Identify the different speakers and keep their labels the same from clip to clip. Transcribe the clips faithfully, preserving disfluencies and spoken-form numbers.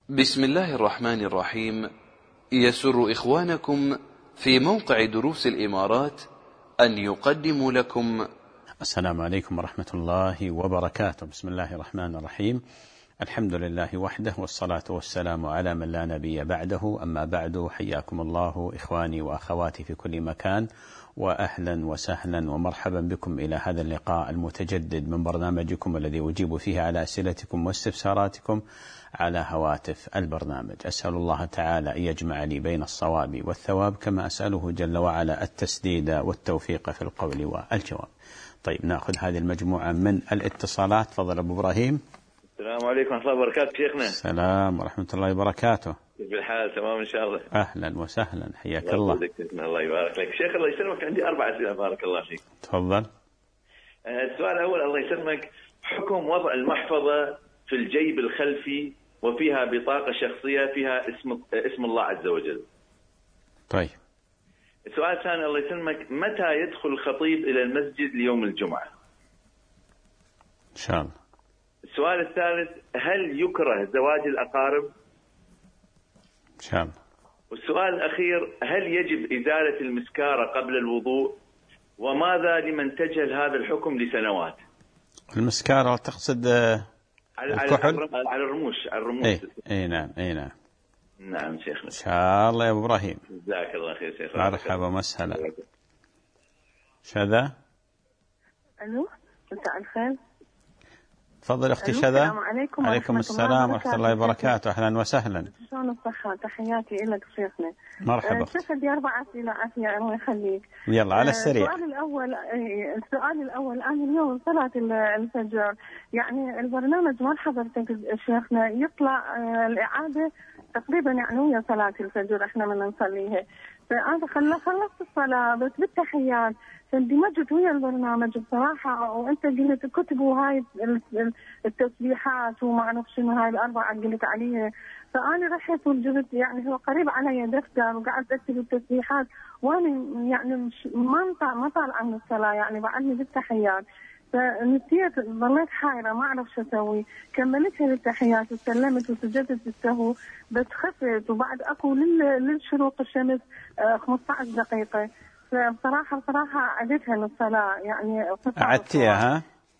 Speaker 1: بسم الله الرحمن الرحيم. يسر إخوانكم في موقع دروس الإمارات أن يقدموا لكم.
Speaker 2: السلام عليكم ورحمة الله وبركاته. بسم الله الرحمن الرحيم. الحمد لله وحده، والصلاة والسلام على من لا نبي بعده. أما بعد، حياكم الله إخواني وأخواتي في كل مكان، وأهلا وسهلا ومرحبا بكم إلى هذا اللقاء المتجدد من برنامجكم الذي أجيب فيه على أسئلتكم واستفساراتكم على هواتف البرنامج. أسأل الله تعالى أن يجمع لي بين الصواب والثواب، كما أسأله جل وعلا التسديد والتوفيق في القول والجواب. طيب، نأخذ هذه المجموعة من الاتصالات. تفضل أبو إبراهيم.
Speaker 3: السلام عليكم ورحمة الله وبركاته شيخنا.
Speaker 2: السلام ورحمة الله وبركاته.
Speaker 3: كيف الحال؟ تمام إن شاء الله.
Speaker 2: أهلا وسهلا، حياك الله.
Speaker 3: الله يسلمك. الله يبارك لك شيخ. الله يسلمك، عندي أربع أسئلة بارك الله فيك.
Speaker 2: تفضل.
Speaker 3: السؤال الأول، الله يسلمك، حكم وضع المحفظة في الجيب الخلفي وفيها بطاقة شخصية فيها اسم اسم الله عز وجل.
Speaker 2: طيب.
Speaker 3: السؤال الثاني، الله يسلمك، متى يدخل الخطيب إلى المسجد ليوم الجمعة؟
Speaker 2: إن شاء الله.
Speaker 3: السؤال الثالث، هل يكره زواج الأقارب؟
Speaker 2: إن شاء الله.
Speaker 3: والسؤال الأخير، هل يجب إزالة المسكارة قبل الوضوء؟ وماذا لمن تجهل هذا الحكم لسنوات؟
Speaker 2: المسكارة تقصد
Speaker 3: على
Speaker 2: الكحل؟
Speaker 3: على الرموش، على الرموش.
Speaker 2: اي اي نعم اي نعم.
Speaker 3: نعم شيخنا.
Speaker 2: ان شاء الله يا ابو ابراهيم.
Speaker 3: جزاك الله خير شيخ.
Speaker 2: مرحبا وسهلا. شذا.
Speaker 4: الو، مساء الخير.
Speaker 2: تفضل اختي شذا.
Speaker 4: السلام عليكم.
Speaker 2: عليكم السلام ورحمة الله وبركاته. اهلا وسهلا.
Speaker 4: شلون الصحة؟ تحياتي لك شيخنا.
Speaker 2: مرحبا.
Speaker 4: شيخ عندي اربع اسئلة عافية، الله يخليك.
Speaker 2: يلا على السريع.
Speaker 4: السؤال الاول السؤال الاول انا اليوم صلاة الفجر، يعني البرنامج ما حضرتك شيخنا، يطلع الاعادة تقريبا يعني ويا صلاة الفجر احنا من نصليها، فانا خلصت الصلاة بس بالتحيات فاندمجت ويا البرنامج بصراحة، وانت قلت كتب وهاي التسبيحات وما اعرف شنو هاي الاربعة قلت عليها، فانا رحت وجبت يعني هو قريب علي دفتر وقعدت اكتب التسبيحات، وانا يعني مش ما ما طالعه من الصلاة، يعني بعدني بالتحيات، فنسيت ظليت حايرة ما اعرف شو اسوي. كملتها للتحيات وسلمت وسجدت بالسهو، بس خفت وبعد اكو للشروق الشمس خمسة عشر دقيقة، فبصراحة بصراحة عدتها من الصلاة يعني.
Speaker 2: عدتيها؟ ها؟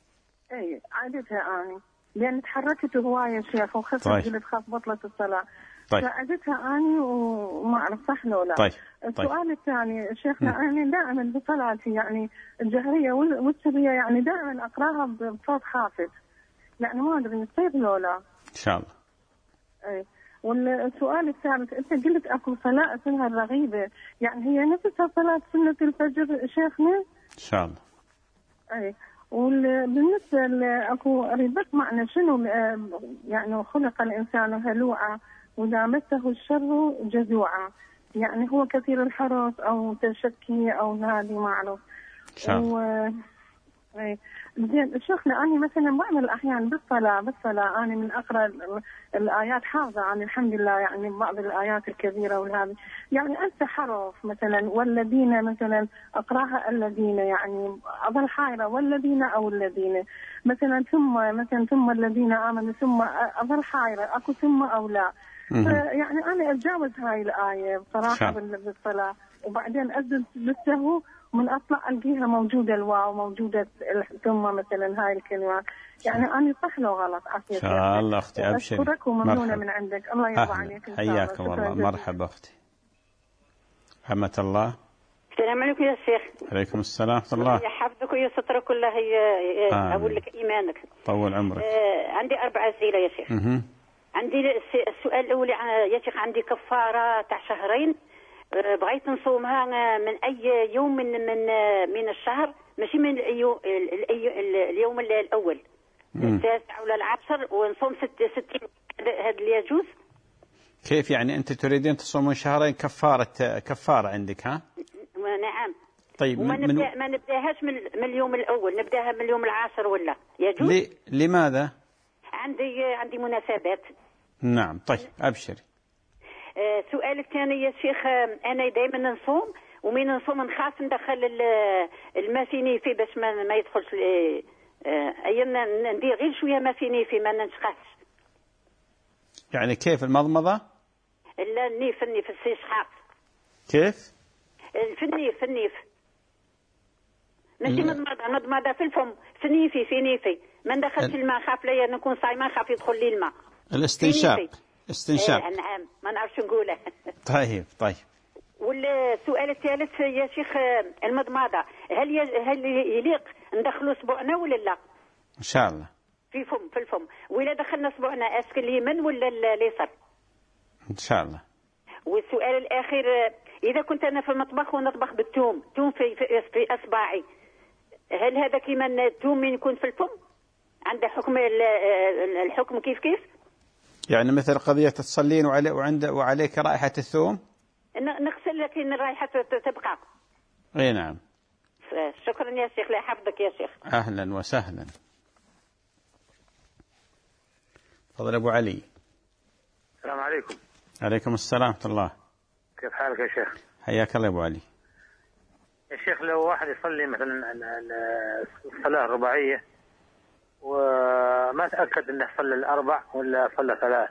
Speaker 4: اي عدتها أنا، لأن تحركت هواية شيخ وخفت. طيب. قلت خاف بطلت الصلاة. طيب. فعدتها أنا وما أعرف صح ولا لا.
Speaker 2: طيب.
Speaker 4: السؤال
Speaker 2: طيب.
Speaker 4: الثاني شيخنا، أنا دائما بصلاتي يعني الجهرية والسرية يعني دائما أقراها بصوت خافت، يعني ما أدري نصيب ولا لا.
Speaker 2: إن شاء الله.
Speaker 4: اي. والسؤال الثالث، انت قلت اكو صلاه اسمها الرغيبه، يعني هي نفسها صلاه سنه الفجر شيخنا؟
Speaker 2: ان شاء الله.
Speaker 4: اي. وبالنسبه لاكو اريد بس معنى شنو يعني خلق الانسان هلوعا واذا مسه الشر جزوعا، يعني هو كثير الحرص او تشكي او هذه ما اعرف.
Speaker 2: ان شاء الله.
Speaker 4: و... اي زين شيخنا، انا مثلا بعض الاحيان بالصلاه بالصلاه انا من اقرا الايات حافظه انا الحمد لله، يعني بعض الايات الكبيره والهذه يعني انسى حرف مثلا، والذين مثلا اقراها الذين، يعني اظل حايره والذين او الذين مثلا، ثم مثلا ثم الذين امنوا ثم اظل حايره اكو ثم او لا، يعني انا اتجاوز هاي الايه بصراحه بالصلاه، وبعدين اسجد بالسهو من اطلع القيها موجوده الواو موجوده ثم مثلا هاي الكلمات، يعني انا صح لو غلط؟ عافيه.
Speaker 2: ان شاء الله اختي ابشري.
Speaker 4: اشكرك وممنونه من عندك، الله يرضى عليك.
Speaker 2: حياكم الله. مرحبا اختي. حمة الله.
Speaker 5: السلام عليكم يا شيخ.
Speaker 2: عليكم السلام ورحمة الله.
Speaker 5: يحفظك ويسترك الله اقول لك ايمانك.
Speaker 2: طول عمرك.
Speaker 5: آه عندي اربع اسئله يا شيخ.
Speaker 2: مه.
Speaker 5: عندي السؤال الاول يا شيخ، عندي كفاره تاع شهرين بغيت نصومها من اي يوم من من من الشهر، ماشي من اليوم اليوم الاول التاسع ولا العاشر، ونصوم ست ستين، هذا اللي يجوز؟
Speaker 2: كيف يعني انت تريدين تصومون شهرين كفاره كفاره عندك؟ ها
Speaker 5: نعم.
Speaker 2: طيب
Speaker 5: وما
Speaker 2: من
Speaker 5: نبدأ ما نبداهاش من, من اليوم الاول، نبداها من اليوم العاشر ولا يجوز؟
Speaker 2: لي... لماذا؟
Speaker 5: عندي عندي مناسبات.
Speaker 2: نعم. طيب ابشري.
Speaker 5: آه سؤال الثاني يا شيخ، آه انا دائما نصوم ومن نصوم نخاف ندخل الماء في نيفي باش ما, ما يدخلش آه ايامنا ندير غير شويه ما في نيفي ما نشخصش.
Speaker 2: يعني كيف المضمضة؟
Speaker 5: لا النيف النيف الاستنشاق.
Speaker 2: كيف؟
Speaker 5: في النيف في النيف ماشي مضمضة مضمضة في الفم في نيفي في نيفي ما ندخلش الماء، خاف ليا نكون صايمة خاف يدخل لي الماء.
Speaker 2: الاستنشاق استنشاق.
Speaker 5: إيه نعم ما نعرفش نقوله.
Speaker 2: طيب طيب.
Speaker 5: والسؤال الثالث يا شيخ المضمضة هل هل يليق ندخلوا صبعنا ولا لا؟
Speaker 2: إن شاء الله.
Speaker 5: في فم في الفم وإلا دخلنا صبعنا اسك اليمين ولا اليسار؟
Speaker 2: إن شاء الله.
Speaker 5: والسؤال الأخير إذا كنت أنا في المطبخ ونطبخ بالثوم ثوم في في, في أصبعي هل هذا كيما الثوم من يكون في الفم عنده حكم الحكم كيف كيف؟ يعني
Speaker 2: مثل قضية تصلين وعلي وعند وعليك رائحة الثوم
Speaker 5: نغسل لكن الرائحة تبقى.
Speaker 2: اي نعم.
Speaker 5: شكرا يا شيخ لا يحفظك يا شيخ.
Speaker 2: أهلا وسهلا. تفضل أبو علي.
Speaker 6: السلام عليكم.
Speaker 2: عليكم السلام ورحمة الله.
Speaker 6: كيف حالك يا شيخ؟
Speaker 2: حياك الله يا أبو علي.
Speaker 6: يا شيخ لو واحد يصلي مثلا الصلاة الرباعية وما تأكد أنه صلى الأربع ولا صلى ثلاث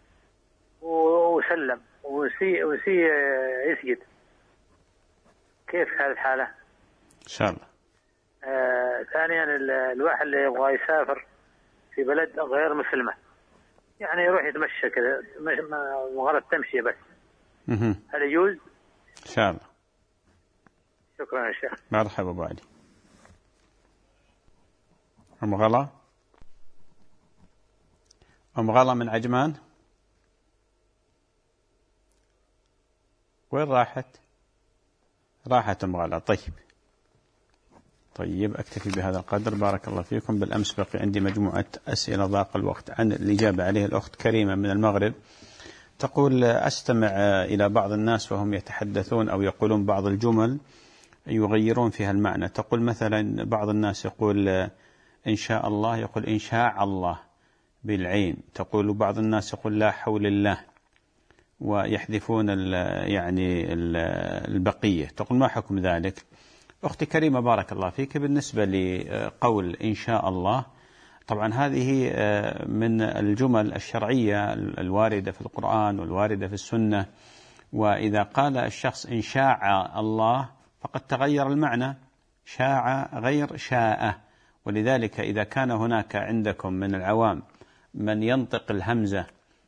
Speaker 6: وسلم ونسي ونسي يسجد، كيف هذه الحالة؟
Speaker 2: إن شاء الله.
Speaker 6: آه ثانيا الواحد اللي يبغى يسافر في بلد غير مسلمة يعني يروح يتمشى كذا مجرد تمشي بس، هل يجوز؟
Speaker 2: إن شاء الله.
Speaker 6: شكرا يا شيخ.
Speaker 2: مرحبا أبو علي. أم غلا أم غلا من عجمان وين راحت؟ راحت أم غلا. طيب طيب أكتفي بهذا القدر. بارك الله فيكم. بالأمس بقي عندي مجموعة أسئلة ضاق الوقت عن الإجابة عليه. الأخت كريمة من المغرب تقول أستمع إلى بعض الناس وهم يتحدثون أو يقولون بعض الجمل يغيرون فيها المعنى. تقول مثلا بعض الناس يقول إن شاء الله يقول إن شاء الله بالعين. تقول بعض الناس يقول لا حول الله ويحذفون ال يعني ال البقية. تقول ما حكم ذلك؟ أختي كريمة بارك الله فيك، بالنسبة لقول إن شاء الله طبعا هذه من الجمل الشرعية الواردة في القرآن والواردة في السنة، وإذا قال الشخص إن شاء الله فقد تغير المعنى، شاء غير شاء. ولذلك إذا كان هناك عندكم من العوام من ينطق الهمزة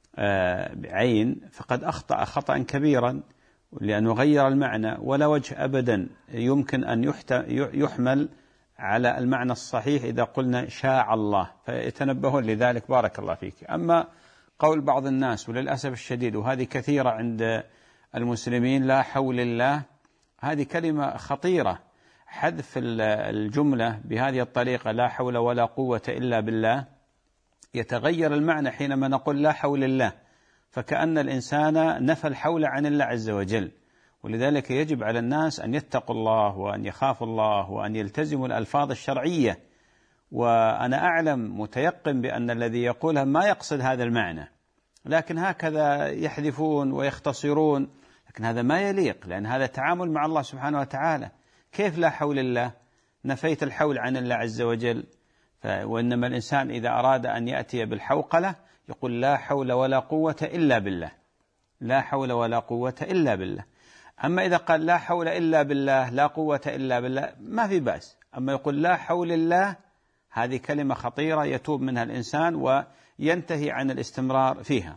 Speaker 2: بعين فقد أخطأ خطأ كبيرا، لأنه غير المعنى ولا وجه أبدا يمكن أن يحمل على المعنى الصحيح إذا قلنا شاء الله، فيتنبهون لذلك. بارك الله فيك. أما قول بعض الناس وللأسف الشديد وهذه كثيرة عند المسلمين لا حول الله، هذه كلمة خطيرة. حذف الجملة بهذه الطريقة لا حول ولا قوة إلا بالله يتغير المعنى حينما نقول لا حول الله، فكأن الإنسان نفى الحول عن الله عز وجل. ولذلك يجب على الناس أن يتقوا الله وأن يخافوا الله وأن يلتزموا الألفاظ الشرعية. وأنا أعلم متيقن بأن الذي يقولها ما يقصد هذا المعنى، لكن هكذا يحذفون ويختصرون، لكن هذا ما يليق، لأن هذا تعامل مع الله سبحانه وتعالى. كيف لا حول الله؟ نفيت الحول عن الله عز وجل. وإنما الإنسان إذا أراد أن يأتي بالحوقلة يقول لا حول ولا قوة إلا بالله، لا حول ولا قوة إلا بالله. أما إذا قال لا حول إلا بالله لا قوة إلا بالله ما في بأس. أما يقول لا حول الله هذه كلمة خطيرة يتوب منها الإنسان وينتهي عن الاستمرار فيها.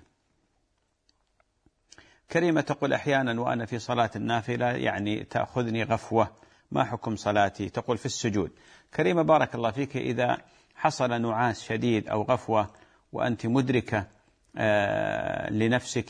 Speaker 2: كريمة تقول أحيانا وأنا في صلاة النافلة يعني تأخذني غفوة، ما حكم صلاتي؟ تقول في السجود. كريمة بارك الله فيك، إذا حصل نعاس شديد أو غفوة وأنت مدركة لنفسك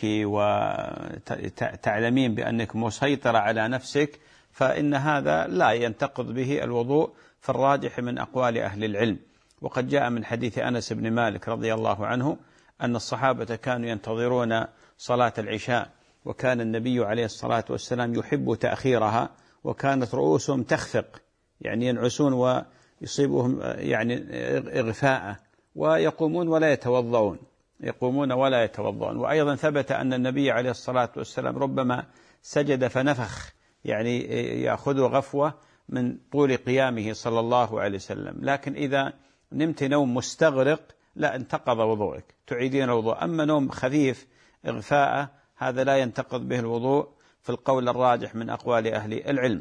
Speaker 2: وتعلمين بأنك مسيطرة على نفسك فإن هذا لا ينتقض به الوضوء في الراجح من أقوال أهل العلم. وقد جاء من حديث أنس بن مالك رضي الله عنه أن الصحابة كانوا ينتظرون صلاة العشاء وكان النبي عليه الصلاة والسلام يحب تأخيرها، وكانت رؤوسهم تخفق يعني ينعسون ويصيبهم يعني إغفاء ويقومون ولا يتوضؤون يقومون ولا يتوضؤون. وأيضا ثبت أن النبي عليه الصلاة والسلام ربما سجد فنفخ يعني يأخذ غفوة من طول قيامه صلى الله عليه وسلم. لكن إذا نمت نوم مستغرق لا انتقض وضوءك، تعيدين الوضوء. أما نوم خفيف إغفاء هذا لا ينتقض به الوضوء في القول الراجح من أقوال أهل العلم.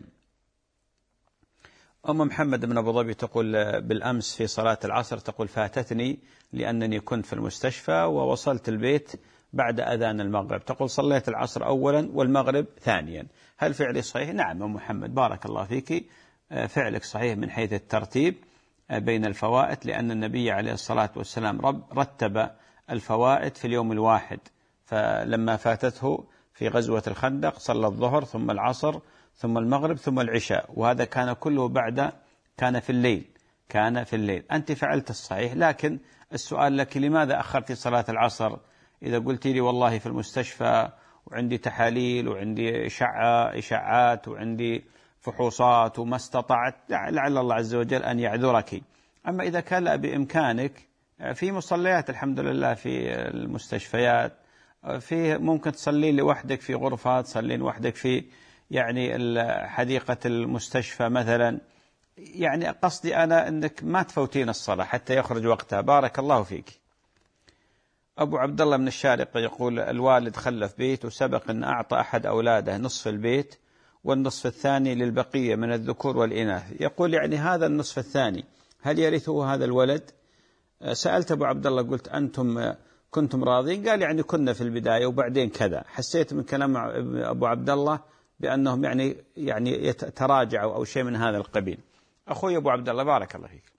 Speaker 2: أم محمد بن أبو ظبي تقول بالأمس في صلاة العصر تقول فاتتني لأنني كنت في المستشفى ووصلت البيت بعد أذان المغرب. تقول صليت العصر أولا والمغرب ثانيا، هل فعلي صحيح؟ نعم أم محمد بارك الله فيك، فعلك صحيح من حيث الترتيب بين الفوائت، لأن النبي عليه الصلاة والسلام رتب الفوائت في اليوم الواحد، فلما فاتته في غزوة الخندق صلى الظهر ثم العصر ثم المغرب ثم العشاء، وهذا كان كله بعد كان في الليل كان في الليل أنت فعلت الصحيح، لكن السؤال لك لماذا أخرت صلاة العصر؟ إذا قلت لي والله في المستشفى وعندي تحاليل وعندي إشعاعات وعندي فحوصات وما استطعت، لعل الله عز وجل أن يعذرك. أما إذا كان لا بإمكانك، في مصليات الحمد لله في المستشفيات، في ممكن تصلي لوحدك في غرفة، تصلي لوحدك في يعني حديقة المستشفى مثلا. يعني قصدي أنا أنك ما تفوتين الصلاة حتى يخرج وقتها. بارك الله فيك. أبو عبد الله من الشارقة يقول الوالد خلف بيت وسبق أن أعطى أحد أولاده نصف البيت والنصف الثاني للبقية من الذكور والإناث. يقول يعني هذا النصف الثاني هل يرثه هذا الولد؟ سألت أبو عبد الله قلت أنتم كنتم راضين؟ قال يعني كنا في البداية وبعدين كذا. حسيت من كلام أبو عبد الله بأنهم يعني يعني يتراجعوا أو شيء من هذا القبيل. أخوي أبو عبد الله بارك الله فيك،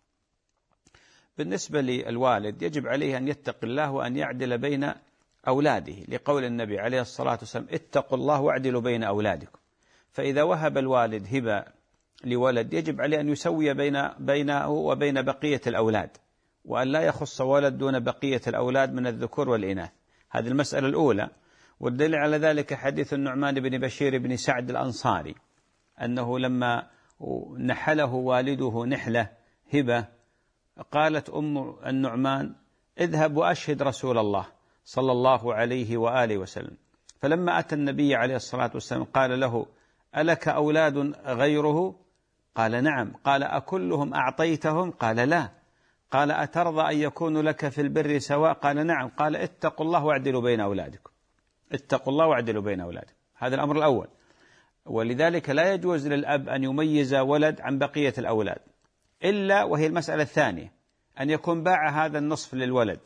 Speaker 2: بالنسبة للوالد يجب عليه أن يتقي الله وأن يعدل بين أولاده، لقول النبي عليه الصلاة والسلام اتقوا الله واعدلوا بين أولادكم. فإذا وهب الوالد هبة لولد يجب عليه أن يسوي بين بينه وبين بقية الأولاد، وأن لا يخص ولد دون بقية الأولاد من الذكور والإناث. هذه المسألة الأولى. والدليل على ذلك حديث النعمان بن بشير بن سعد الأنصاري أنه لما نحله والده نحلة هبة قالت أم النعمان اذهب وأشهد رسول الله صلى الله عليه وآله وسلم. فلما أتى النبي عليه الصلاة والسلام قال له ألك أولاد غيره؟ قال نعم. قال أكلهم أعطيتهم؟ قال لا. قال أترضى أن يكون لك في البر سواء؟ قال نعم. قال اتقوا الله واعدلوا بين أولادكم اتقوا الله واعدلوا بين أولادكم. هذا الأمر الأول. ولذلك لا يجوز للأب أن يميز ولد عن بقية الأولاد، إلا وهي المسألة الثانية أن يكون باع هذا النصف للولد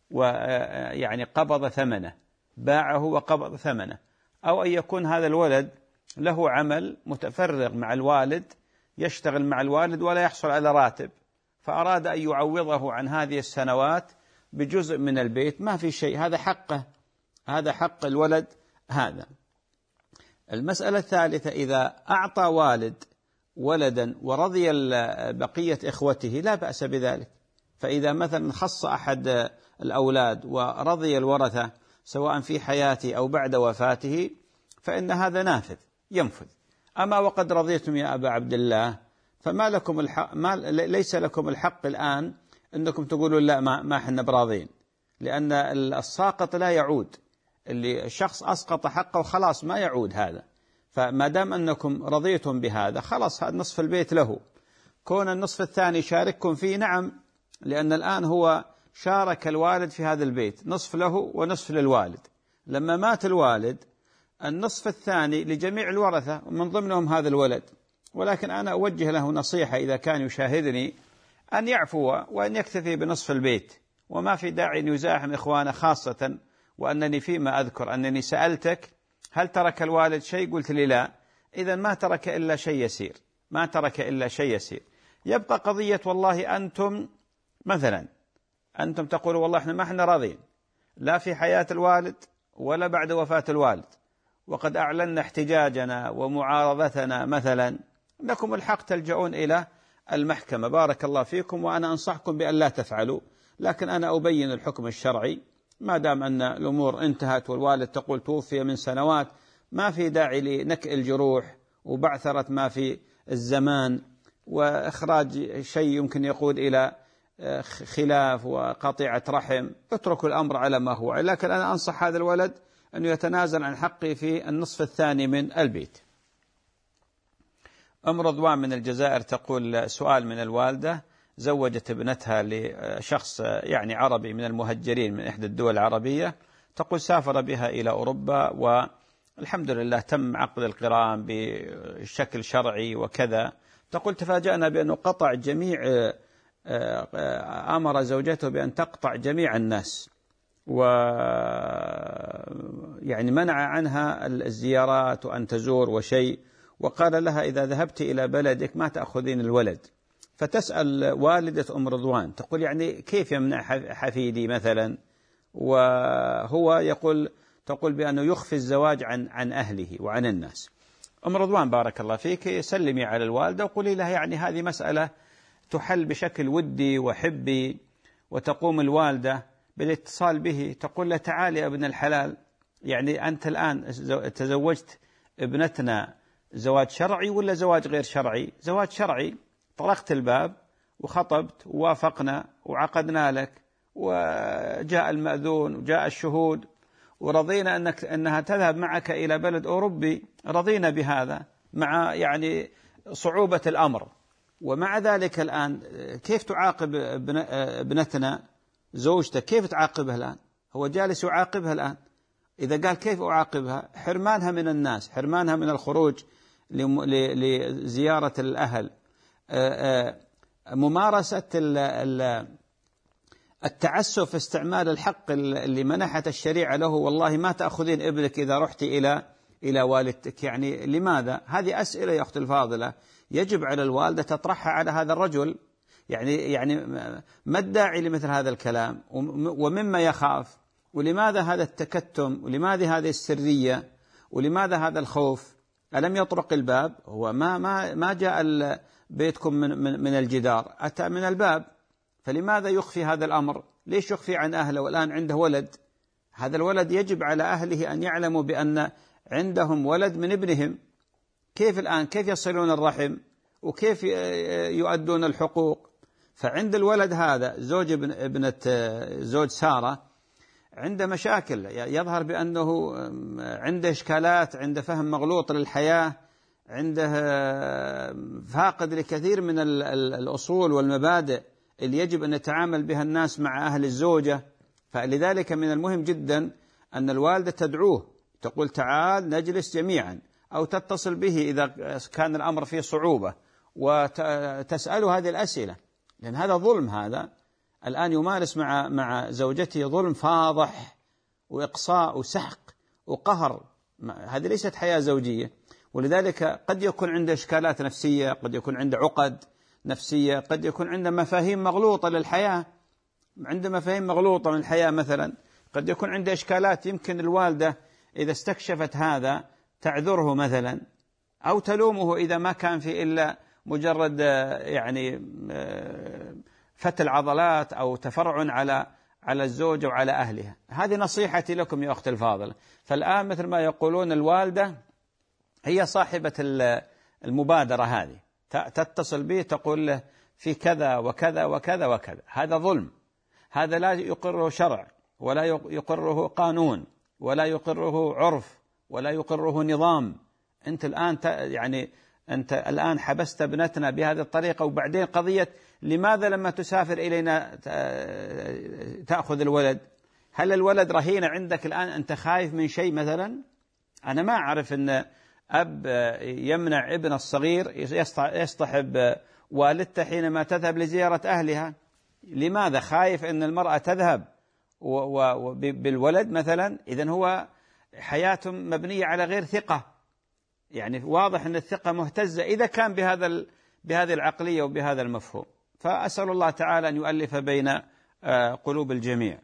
Speaker 2: ويعني قبض ثمنه، باعه وقبض ثمنه، أو أن يكون هذا الولد له عمل متفرغ مع الوالد، يشتغل مع الوالد ولا يحصل على راتب، فأراد أن يعوضه عن هذه السنوات بجزء من البيت، ما في شيء، هذا حقه، هذا حق الولد هذا. المسألة الثالثة إذا أعطى والد ولدا ورضي بقية إخوته لا بأس بذلك. فإذا مثلا خص أحد الأولاد ورضي الورثة سواء في حياته أو بعد وفاته فإن هذا نافذ ينفذ. أما وقد رضيتم يا أبا عبد الله فما لكم الحق، ما ليس لكم الحق الآن أنكم تقولوا لا ما ما احنا براضين، لأن الساقط لا يعود، اللي الشخص أسقط حقه خلاص ما يعود هذا. فما دام أنكم رضيتم بهذا خلاص هذا نصف البيت له. كون النصف الثاني شارككم فيه نعم، لأن الآن هو شارك الوالد في هذا البيت، نصف له ونصف للوالد. لما مات الوالد النصف الثاني لجميع الورثة ومن ضمنهم هذا الولد. ولكن أنا أوجه له نصيحة إذا كان يشاهدني أن يعفو وأن يكتفي بنصف البيت، وما في داعي أن يزاحم إخوانه، خاصة وأنني فيما أذكر أنني سألتك هل ترك الوالد شيء؟ قلت لي لا. إذا ما ترك إلا شيء يسير، ما ترك إلا شيء يسير. يبقى قضية والله أنتم مثلا أنتم تقولوا والله إحنا ما إحنا راضين لا في حياة الوالد ولا بعد وفاة الوالد، وقد أعلنا احتجاجنا ومعارضتنا مثلا، لكم الحق تلجؤون إلى المحكمة. بارك الله فيكم، وأنا أنصحكم بأن لا تفعلوا، لكن أنا أبين الحكم الشرعي. ما دام أن الأمور انتهت والوالد تقول توفي من سنوات، ما في داعي لنكئ الجروح وبعثرة ما في الزمان وإخراج شيء يمكن يقود إلى خلاف وقطيعة رحم. اتركوا الأمر على ما هو. لكن أنا أنصح هذا الولد أن يتنازل عن حقه في النصف الثاني من البيت. أم رضوان من الجزائر تقول سؤال من الوالدة: زوجت ابنتها لشخص يعني عربي من المهجرين من إحدى الدول العربية، تقول سافر بها إلى أوروبا والحمد لله تم عقد القران بشكل شرعي وكذا. تقول تفاجأنا بأنه قطع جميع، أمر زوجته بأن تقطع جميع الناس، ويعني منع عنها الزيارات وأن تزور وشيء، وقال لها إذا ذهبت إلى بلدك ما تأخذين الولد. فتسأل والدة أم رضوان تقول يعني كيف يمنع حفيدي مثلا، وهو يقول تقول بأنه يخفي الزواج عن عن أهله وعن الناس. أم رضوان بارك الله فيك سلمي على الوالدة وقولي لها يعني هذه مسألة تحل بشكل ودي وحبي، وتقوم الوالدة بالاتصال به تقول له تعالي يا ابن الحلال، يعني أنت الآن تزوجت ابنتنا زواج شرعي ولا زواج غير شرعي؟ زواج شرعي، طرقت الباب وخطبت ووافقنا وعقدنا لك وجاء المأذون وجاء الشهود ورضينا أنك أنها تذهب معك إلى بلد أوروبي، رضينا بهذا مع يعني صعوبة الأمر. ومع ذلك الآن كيف تعاقب ابنتنا زوجتك؟ كيف تعاقبها الآن؟ هو جالس يعاقبها الآن. إذا قال كيف أعاقبها؟ حرمانها من الناس، حرمانها من الخروج لزيارة الأهل، ممارسة التعسف في استعمال الحق اللي منحت الشريعة له، والله ما تأخذين ابنك إذا رحت إلى إلى والدتك. يعني لماذا؟ هذه أسئلة يا أختي الفاضلة يجب على الوالدة تطرحها على هذا الرجل. يعني يعني ما الداعي لمثل هذا الكلام؟ ومما يخاف؟ ولماذا هذا التكتم؟ ولماذا هذه السرية؟ ولماذا هذا الخوف؟ ألم يطرق الباب؟ هو ما ما ما جاء بيتكم من من من الجدار، أتى من الباب. فلماذا يخفي هذا الأمر؟ ليش يخفي عن أهله والآن عنده ولد؟ هذا الولد يجب على أهله أن يعلموا بأن عندهم ولد من ابنهم. كيف الآن كيف يصلون الرحم وكيف يؤدون الحقوق؟ فعند الولد هذا زوج ابنة زوج سارة عنده مشاكل، يظهر بأنه عنده إشكالات، عنده فهم مغلوط للحياة، عنده فاقد لكثير من الأصول والمبادئ اللي يجب أن يتعامل بها الناس مع أهل الزوجة. فلذلك من المهم جدا أن الوالدة تدعوه، تقول تعال نجلس جميعا، أو تتصل به إذا كان الأمر فيه صعوبة وتسأله هذه الأسئلة، لأن هذا ظلم. هذا الآن يمارس مع مع زوجته ظلم فاضح وإقصاء وسحق وقهر. هذه ليست حياة زوجية. ولذلك قد يكون عنده إشكالات نفسية، قد يكون عنده عقد نفسية، قد يكون عنده مفاهيم مغلوطة للحياة، عنده مفاهيم مغلوطة من الحياة مثلا، قد يكون عنده إشكالات. يمكن الوالدة إذا استكشفت هذا تعذره مثلا، أو تلومه إذا ما كان في إلا مجرد يعني فتل عضلات أو تفرع على على الزوجة وعلى أهلها. هذه نصيحتي لكم يا أخت الفاضلة. فالآن مثل ما يقولون الوالدة هي صاحبة المبادرة، هذه تتصل به تقول له في كذا وكذا وكذا وكذا. هذا ظلم، هذا لا يقره شرع ولا يقره قانون ولا يقره عرف ولا يقره نظام. أنت الآن يعني أنت الآن حبست ابنتنا بهذه الطريقة، وبعدين قضية لماذا لما تسافر إلينا تأخذ الولد؟ هل الولد رهينة عندك الآن؟ أنت خايف من شيء مثلا؟ أنا ما أعرف أن أب يمنع ابن الصغير يصطحب والدته حينما تذهب لزيارة أهلها. لماذا؟ خايف أن المرأة تذهب بالولد مثلا؟ إذن هو حياتهم مبنية على غير ثقة. يعني واضح أن الثقة مهتزة إذا كان بهذا بهذه العقلية وبهذا المفهوم. فأسأل الله تعالى أن يؤلف بين قلوب الجميع.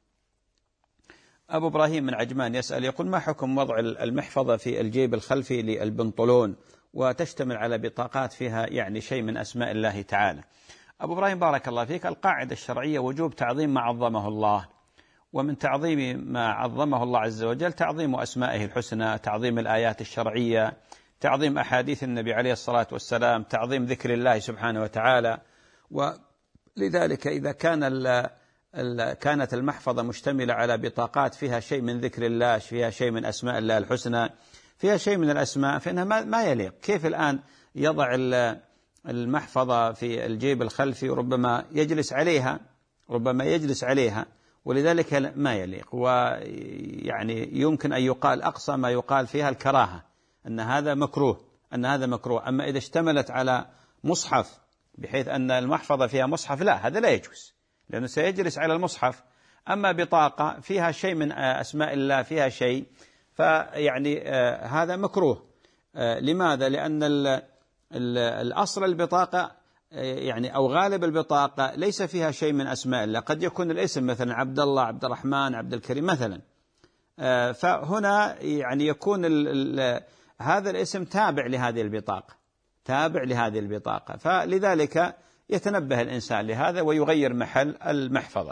Speaker 2: أبو إبراهيم من عجمان يسأل يقول ما حكم وضع المحفظة في الجيب الخلفي للبنطلون وتشتمل على بطاقات فيها يعني شيء من أسماء الله تعالى؟ أبو إبراهيم بارك الله فيك، القاعدة الشرعية وجوب تعظيم ما عظمه الله، ومن تعظيم ما عظمه الله عز وجل تعظيم أسمائه الحسنى، تعظيم الآيات الشرعية، تعظيم أحاديث النبي عليه الصلاة والسلام، تعظيم ذكر الله سبحانه وتعالى. ولذلك إذا كان كانت المحفظة مشتملة على بطاقات فيها شيء من ذكر الله، فيها شيء من أسماء الله الحسنى، فيها شيء من الأسماء، فإنها ما يليق. كيف الآن يضع المحفظة في الجيب الخلفي ربما يجلس عليها ربما يجلس عليها ولذلك ما يليق، ويعني يمكن أن يقال أقصى ما يقال فيها الكراهة، أن هذا مكروه أن هذا مكروه. أما إذا اشتملت على مصحف بحيث أن المحفظة فيها مصحف، لا، هذا لا يجوز، لأنه سيجلس على المصحف. أما بطاقة فيها شيء من أسماء الله، فيها شيء، فيعني هذا مكروه. لماذا؟ لأن الأصل البطاقة يعني أو غالب البطاقة ليس فيها شيء من أسماء الله، قد يكون الاسم مثلا عبد الله، عبد الرحمن، عبد الكريم مثلا، فهنا يعني يكون ال ال هذا الاسم تابع لهذه البطاقة تابع لهذه البطاقة فلذلك يتنبه الإنسان لهذا ويغير محل المحفظة.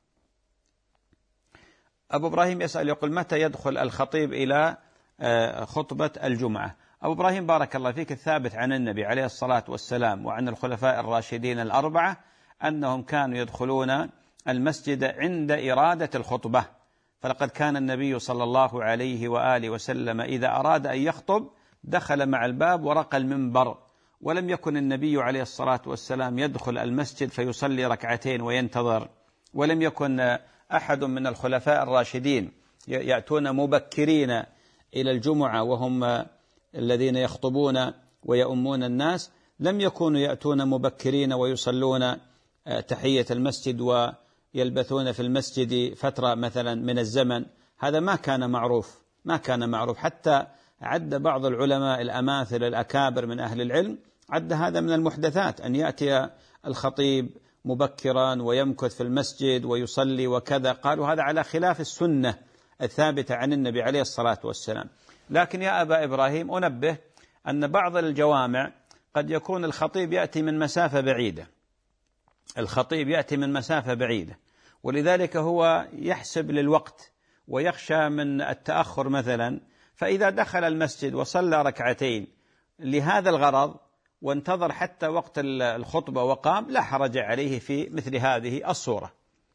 Speaker 2: أبو إبراهيم يسأل يقول: متى يدخل الخطيب إلى خطبة الجمعة؟ أبو إبراهيم بارك الله فيك، الثابت عن النبي عليه الصلاة والسلام وعن الخلفاء الراشدين الأربعة أنهم كانوا يدخلون المسجد عند إرادة الخطبة، فلقد كان النبي صلى الله عليه وآله وسلم إذا أراد أن يخطب دخل مع الباب ورقى المنبر، ولم يكن النبي عليه الصلاة والسلام يدخل المسجد فيصلي ركعتين وينتظر، ولم يكن أحد من الخلفاء الراشدين يأتون مبكرين إلى الجمعة وهم الذين يخطبون ويؤمون الناس، لم يكونوا يأتون مبكرين ويصلون تحية المسجد ويلبثون في المسجد فترة مثلا من الزمن، هذا ما كان معروف ما كان معروف حتى عد بعض العلماء الأماثل الأكابر من أهل العلم، عد هذا من المحدثات أن يأتي الخطيب مبكرا ويمكث في المسجد ويصلي وكذا، قالوا هذا على خلاف السنة الثابتة عن النبي عليه الصلاة والسلام. لكن يا أبا إبراهيم أنبه أن بعض الجوامع قد يكون الخطيب يأتي من مسافة بعيدة الخطيب يأتي من مسافة بعيدة ولذلك هو يحسب للوقت ويخشى من التأخر مثلا، فإذا دخل المسجد وصلى ركعتين لهذا الغرض وانتظر حتى وقت الخطبة وقام، لا حرج عليه في مثل هذه الصورة.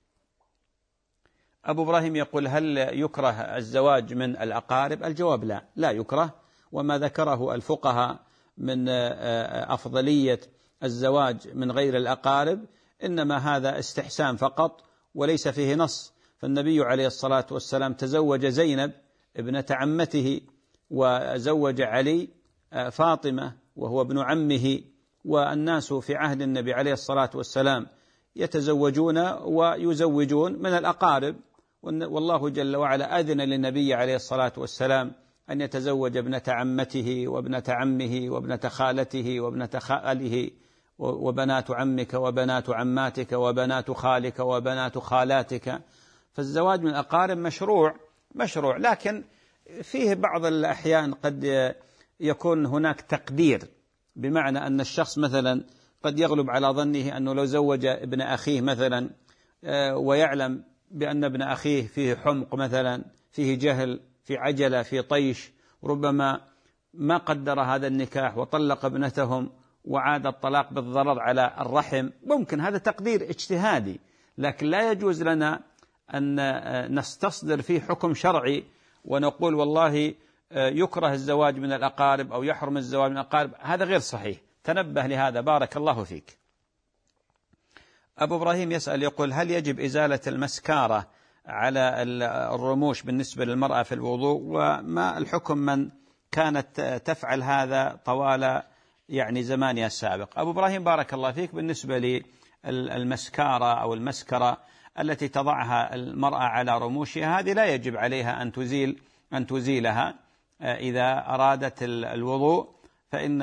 Speaker 2: أبو إبراهيم يقول: هل يكره الزواج من الأقارب؟ الجواب لا لا يكره، وما ذكره الفقهاء من أفضلية الزواج من غير الأقارب إنما هذا استحسان فقط وليس فيه نص، فالنبي عليه الصلاة والسلام تزوج زينب ابنة عمته، وزوج علي فاطمة وهو ابن عمه، والناس في عهد النبي عليه الصلاة والسلام يتزوجون ويزوجون من الأقارب، والله جل وعلا أذن للنبي عليه الصلاة والسلام أن يتزوج ابنة عمته وابنة عمه وابنة خالته وابنة خاله وبنات عمك وبنات عماتك وبنات خالك وبنات خالاتك، فالزواج من الأقارب مشروع مشروع لكن فيه بعض الأحيان قد يكون هناك تقدير، بمعنى أن الشخص مثلا قد يغلب على ظنه أنه لو زوج ابن أخيه مثلا ويعلم بأن ابن أخيه فيه حمق مثلا، فيه جهل، في عجلة، في طيش، ربما ما قدر هذا النكاح وطلق ابنتهم وعاد الطلاق بالضرر على الرحم، ممكن هذا تقدير اجتهادي، لكن لا يجوز لنا أن نستصدر فيه حكم شرعي ونقول والله يكره الزواج من الأقارب أو يحرم الزواج من الأقارب، هذا غير صحيح. تنبه لهذا بارك الله فيك. أبو إبراهيم يسأل يقول: هل يجب إزالة المسكارة على الرموش بالنسبة للمرأة في الوضوء؟ وما الحكم من كانت تفعل هذا طوال يعني زمانها السابق؟ أبو إبراهيم بارك الله فيك، بالنسبة للمسكارة أو المسكرة التي تضعها المرأة على رموشها هذه لا يجب عليها أن تزيل أن تزيلها إذا أرادت الوضوء، فإن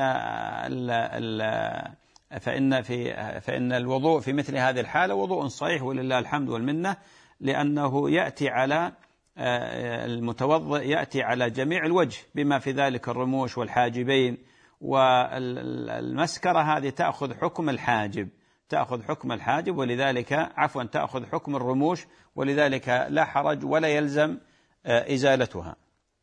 Speaker 2: فإن في فإن الوضوء في مثل هذه الحالة وضوء صحيح ولله الحمد والمنة، لأنه يأتي على المتوضئ يأتي على جميع الوجه بما في ذلك الرموش والحاجبين، والمسكرة هذه تأخذ حكم الحاجب تأخذ حكم الحاجب ولذلك عفوا تأخذ حكم الرموش، ولذلك لا حرج ولا يلزم إزالتها.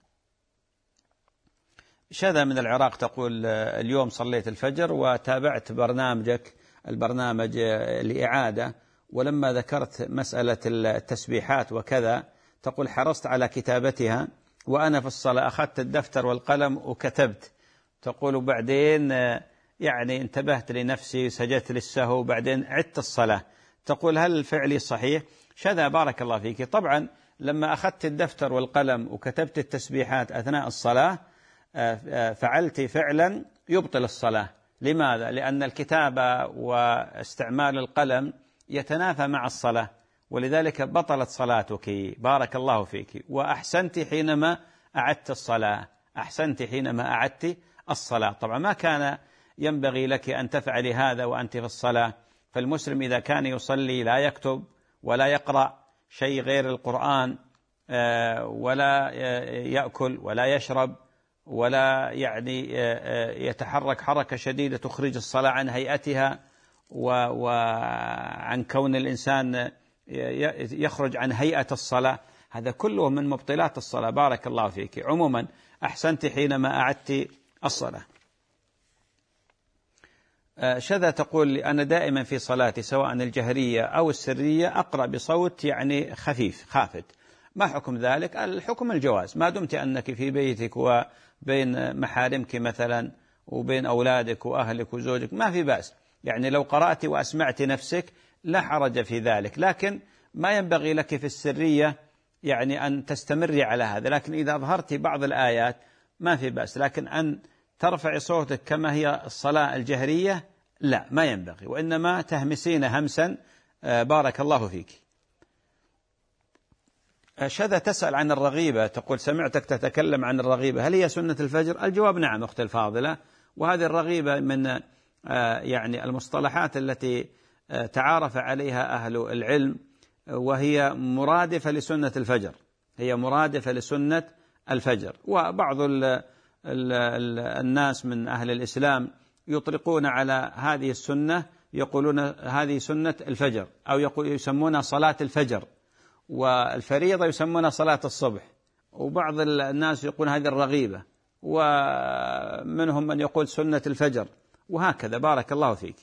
Speaker 2: شذا من العراق تقول: اليوم صليت الفجر وتابعت برنامجك البرنامج لإعادة، ولما ذكرت مسألة التسبيحات وكذا تقول حرصت على كتابتها وأنا في الصلاة أخذت الدفتر والقلم وكتبت، تقول بعدين يعني انتبهت لنفسي سجدت للسهو بعدين عدت الصلاة، تقول هل فعلي صحيح؟ شذا بارك الله فيك. طبعا لما أخذت الدفتر والقلم وكتبت التسبيحات أثناء الصلاة فعلت فعلا يبطل الصلاة. لماذا؟ لأن الكتابة واستعمال القلم يتنافى مع الصلاة، ولذلك بطلت صلاتك بارك الله فيك. وأحسنت حينما أعدت الصلاة، أحسنت حينما أعدت الصلاة. طبعا ما كان ينبغي لك أن تفعلي هذا وأنت في الصلاة. فالمسلم إذا كان يصلي لا يكتب ولا يقرأ شيء غير القرآن ولا يأكل ولا يشرب ولا يعني يتحرك حركة شديدة تخرج الصلاة عن هيئتها وعن كون الإنسان يخرج عن هيئة الصلاة، هذا كله من مبطلات الصلاة بارك الله فيك. عموما أحسنت حينما أعدت الصلاة. شذا تقول أنا دائما في صلاتي سواء الجهرية أو السرية أقرأ بصوت يعني خفيف خافت، ما حكم ذلك؟ الحكم الجواز ما دمت أنك في بيتك وبين محارمك مثلا وبين أولادك وأهلك وزوجك ما في بأس، يعني لو قرأت وأسمعت نفسك لا حرج في ذلك، لكن ما ينبغي لك في السرية يعني أن تستمري على هذا. لكن إذا أظهرت بعض الآيات ما في بأس، لكن أن ترفع صوتك كما هي الصلاة الجهرية لا، ما ينبغي، وإنما تهمسين همسا بارك الله فيك. شذا تسأل عن الرغيبة، تقول سمعتك تتكلم عن الرغيبة، هل هي سنة الفجر؟ الجواب نعم أختي الفاضلة، وهذه الرغيبة من يعني المصطلحات التي تعارف عليها أهل العلم، وهي مرادفة لسنة الفجر، هي مرادفة لسنة الفجر. وبعض ال ال ال الناس من أهل الإسلام يطلقون على هذه السنة يقولون هذه سنة الفجر، أو يسمونها صلاة الفجر، والفريضة يسمونها صلاة الصبح، وبعض الناس يقول هذه الرغيبة، ومنهم من يقول سنة الفجر، وهكذا بارك الله فيك.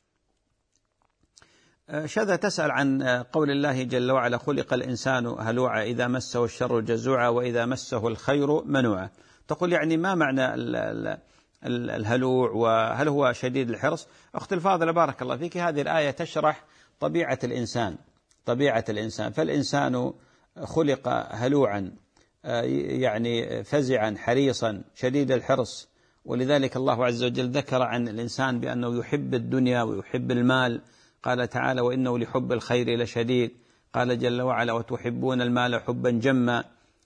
Speaker 2: شذا تسأل عن قول الله جل وعلا خلق الإنسان هلوعا إذا مسه الشر جزوعا وإذا مسه الخير منوعا. تقول يعني ما معنى الهلوع وهل هو شديد الحرص؟ أختي الفاضلة بارك الله فيك، هذه الآية تشرح طبيعة الإنسان، طبيعة الإنسان، فالإنسان خلق هلوعا يعني فزعا حريصا شديد الحرص، ولذلك الله عز وجل ذكر عن الإنسان بأنه يحب الدنيا ويحب المال، قال تعالى وإنه لحب الخير لشديد، قال جل وعلا وتحبون المال حبا جما.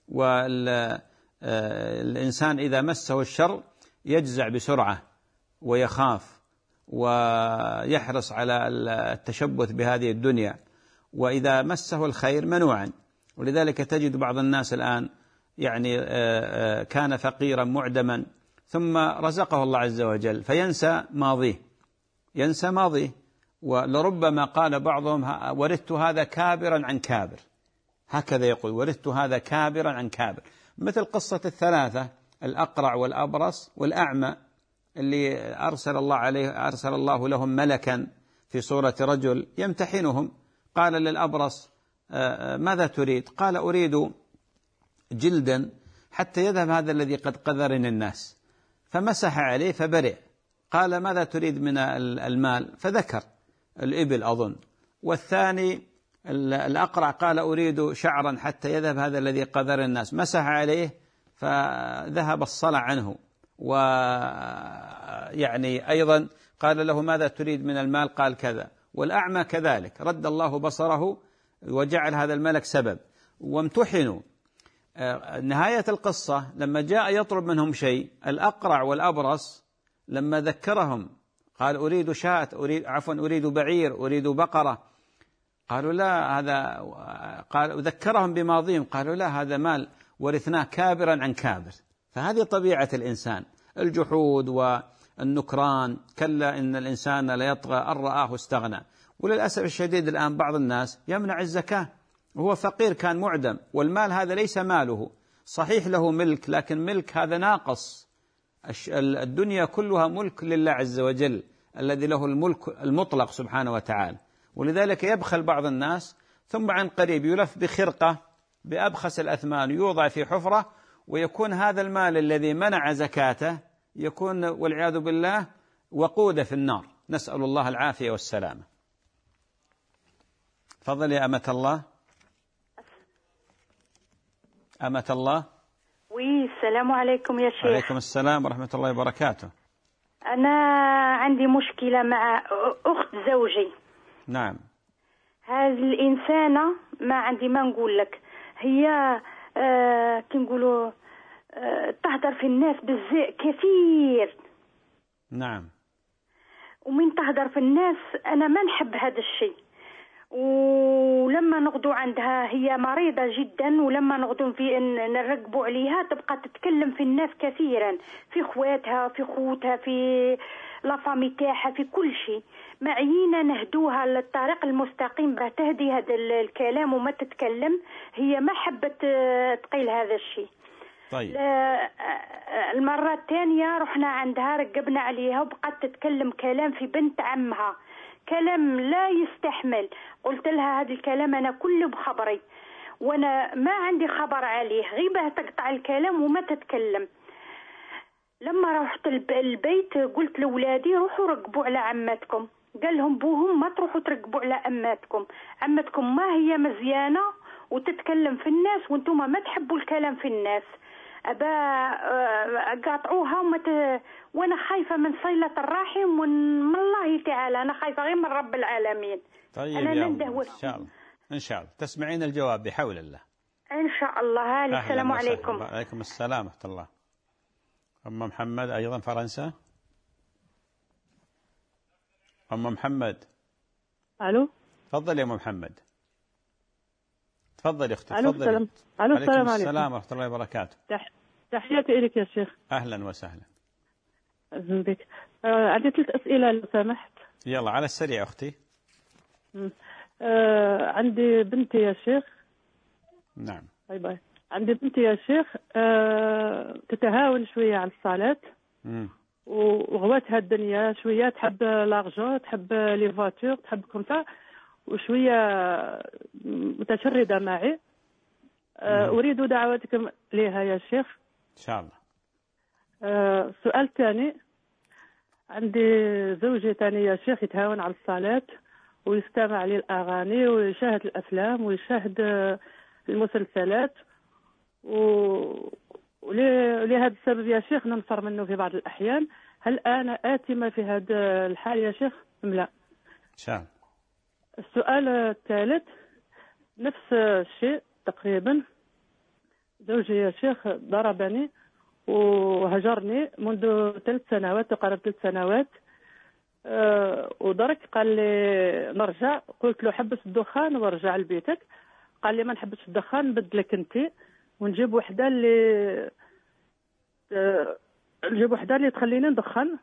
Speaker 2: والإنسان إذا مسه الشر يجزع بسرعة ويخاف ويحرص على التشبث بهذه الدنيا، وإذا مسه الخير منوعا. ولذلك تجد بعض الناس الآن يعني كان فقيرا معدما ثم رزقه الله عز وجل فينسى ماضيه، ينسى ماضيه، ولربما قال بعضهم ورثت هذا كابرا عن كابر، هكذا يقول ورثت هذا كابرا عن كابر، مثل قصة الثلاثة الأقرع والأبرص والأعمى اللي أرسل الله عليه أرسل الله لهم ملكا في صورة رجل يمتحنهم، قال للأبرص ماذا تريد؟ قال أريد جلدا حتى يذهب هذا الذي قد قذرني الناس، فمسح عليه فبرئ. قال ماذا تريد من المال؟ فذكر الإبل أظن. والثاني الأقرع قال أريد شعرا حتى يذهب هذا الذي قذر الناس، مسح عليه فذهب الصلع عنه. ويعني أيضا قال له ماذا تريد من المال؟ قال كذا. والأعمى كذلك رد الله بصره وجعل هذا الملك سبب، وامتحنوا. نهاية القصة لما جاء يطلب منهم شيء، الأقرع والأبرص لما ذكرهم قال أريد شاة، أريد عفوا أريد بعير، أريد بقرة، قالوا لا هذا، قال ذكرهم بماضيهم قالوا لا هذا مال ورثناه كابرا عن كابر. فهذه طبيعة الإنسان، الجحود والنكران، كلا إن الإنسان ليطغى أن رآه استغنى. وللأسف الشديد الآن بعض الناس يمنع الزكاة وهو فقير كان معدم، والمال هذا ليس ماله، صحيح له ملك لكن ملك هذا ناقص، الدنيا كلها ملك لله عز وجل الذي له الملك المطلق سبحانه وتعالى. ولذلك يبخل بعض الناس ثم عن قريب يلف بخرقة بأبخس الأثمان يوضع في حفرة، ويكون هذا المال الذي منع زكاته يكون والعياذ بالله وقود في النار، نسأل الله العافية والسلامة. تفضل يا أمة الله. أمة الله.
Speaker 7: وي السلام عليكم يا شيخ.
Speaker 2: عليكم السلام ورحمة الله وبركاته.
Speaker 7: أنا عندي مشكلة مع أخت زوجي.
Speaker 2: نعم.
Speaker 7: هذه الإنسانة ما عندي ما نقول لك، هي آه كنقولوا آه تهدر في الناس بالزاء كثير.
Speaker 2: نعم.
Speaker 7: ومن تهدر في الناس أنا ما نحب هذا الشيء. ولما نغدو عندها هي مريضة جدا، ولما نغدو في ان نرقبوا عليها تبقى تتكلم في الناس كثيرا، في خواتها، في خوتها، في لافامي تاعها، في كل شيء. معينا نهدوها للطريق المستقيم باه تهدي هذا الكلام وما تتكلم. هي ما حبت تقيل هذا الشيء.
Speaker 2: طيب.
Speaker 7: المرة الثانية رحنا عندها رقبنا عليها وبقت تتكلم كلام في بنت عمها، كلام لا يستحمل. قلت لها هذا الكلام أنا كله بخبري، وأنا ما عندي خبر عليه، غيبة تقطع الكلام وما تتكلم. لما رحت البيت قلت لأولادي روحوا رقبوا على عمتكم. قال لهم بوهم ما تروحوا ترقبوا على عمتكم، عمتكم ما هي مزيانة وتتكلم في الناس وانتم ما تحبوا الكلام في الناس. أبا قاطعوها ومت... وأنا خايفة من صلة الرحم ومن الله تعالى، أنا خايفة غير من رب العالمين.
Speaker 2: طيب
Speaker 7: أنا
Speaker 2: يا
Speaker 7: ننده
Speaker 2: إن شاء الله إن شاء الله تسمعين الجواب بحول الله.
Speaker 7: إن شاء الله. السلام عليكم.
Speaker 2: وعليكم السلام ورحمة الله. أم محمد أيضا فرنسا. أم محمد.
Speaker 8: ألو.
Speaker 2: تفضل يا أم محمد. تفضل يا أختي.
Speaker 8: ألو السلام. ألو السلام عليكم.
Speaker 2: السلام ورحمة الله وبركاته.
Speaker 8: تح... تحياتي إليك يا شيخ.
Speaker 2: أهلا وسهلا.
Speaker 8: أهلا بك. آه عندي ثلاث أسئلة لو سمحت.
Speaker 2: يلا على السريع أختي.
Speaker 8: آه عندي بنتي يا شيخ.
Speaker 2: نعم.
Speaker 8: باي باي. عندي بنتي يا شيخ آه تتهاون شوية على الصلاة.
Speaker 2: امم.
Speaker 8: وغواتها الدنيا شوية، تحب لارجو، تحب لي فاتور، تحب كونتا، وشوية متشردة معي. أه أريد دعوتكم لها يا شيخ
Speaker 2: إن شاء الله.
Speaker 8: أه السؤال الثاني، عندي زوجي ثاني يا شيخ يتهاون على الصلاة ويستمع للأغاني ويشاهد الأفلام ويشاهد المسلسلات، ولهذا السبب يا شيخ ننفر منه في بعض الأحيان. هل أنا آثمة في هذا الحال يا شيخ أم لا؟
Speaker 2: إن شاء الله.
Speaker 8: السؤال الثالث نفس الشيء تقريبا، زوجي يا شيخ ضربني وهجرني منذ ثلاث سنوات تقارب ثلاث سنوات. أه ودرك قال لي نرجع، قلت له حبس الدخان وارجع لبيتك. قال لي ما نحبش الدخان، نبدلك انت ونجيب وحده اللي أه نجيب وحده اللي تخليني ندخن.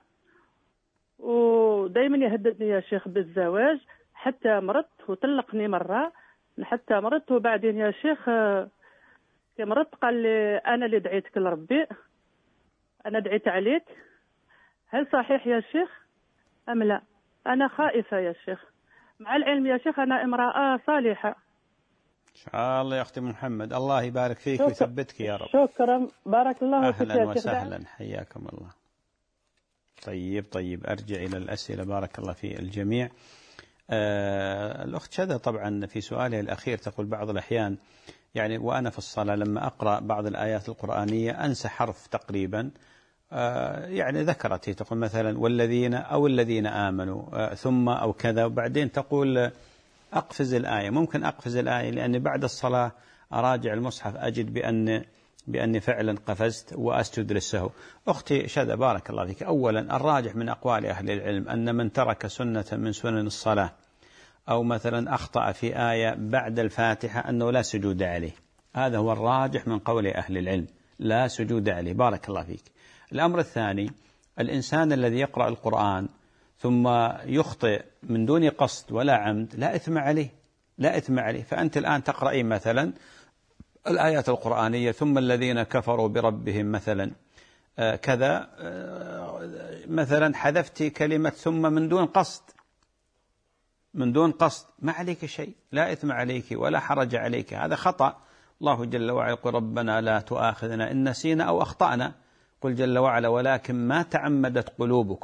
Speaker 8: ودائما يهددني يا شيخ بالزواج حتى مرضت وطلقني مرة، حتى مرضت. وبعدين يا شيخ كي مرضت قال لي أنا اللي دعيتك لربي، أنا دعيت عليك. هل صحيح يا شيخ أم لا؟ أنا خائفة يا شيخ، مع العلم يا شيخ أنا امرأة صالحة.
Speaker 2: إن شاء الله يا أختي محمد، الله يبارك فيك ويثبتك يا رب.
Speaker 8: شكرا، بارك الله فيك.
Speaker 2: أهلا وسهلا، حياكم الله. طيب طيب أرجع إلى الأسئلة، بارك الله في الجميع. آه الأخت شذا طبعا في سؤالها الأخير تقول بعض الأحيان يعني وأنا في الصلاة لما أقرأ بعض الآيات القرآنية أنسى حرف تقريبا. آه يعني ذكرت تقول مثلا والذين أو الذين آمنوا آه ثم أو كذا، وبعدين تقول أقفز الآية. ممكن أقفز الآية لأني بعد الصلاة أراجع المصحف أجد بأن بأني فعلا قفزت وأسجد للسهو. أختي شذا بارك الله فيك، أولا الراجح من أقوال أهل العلم أن من ترك سنة من سنن الصلاة أو مثلا أخطأ في آية بعد الفاتحة أنه لا سجود عليه، هذا هو الراجح من قول أهل العلم، لا سجود عليه. بارك الله فيك. الأمر الثاني، الإنسان الذي يقرأ القرآن ثم يخطئ من دون قصد ولا عمد لا إثم عليه، لا إثم عليه. فأنت الآن تقرأين مثلا الآيات القرآنية ثم الذين كفروا بربهم مثلا آه كذا آه مثلا حذفت كلمة ثم من دون قصد، من دون قصد ما عليك شيء، لا إثم عليك ولا حرج عليك، هذا خطأ. الله جل وعلا يقول ربنا لا تؤاخذنا إن نسينا أو أخطأنا، قل جل وعلا ولكن ما تعمدت قلوبكم،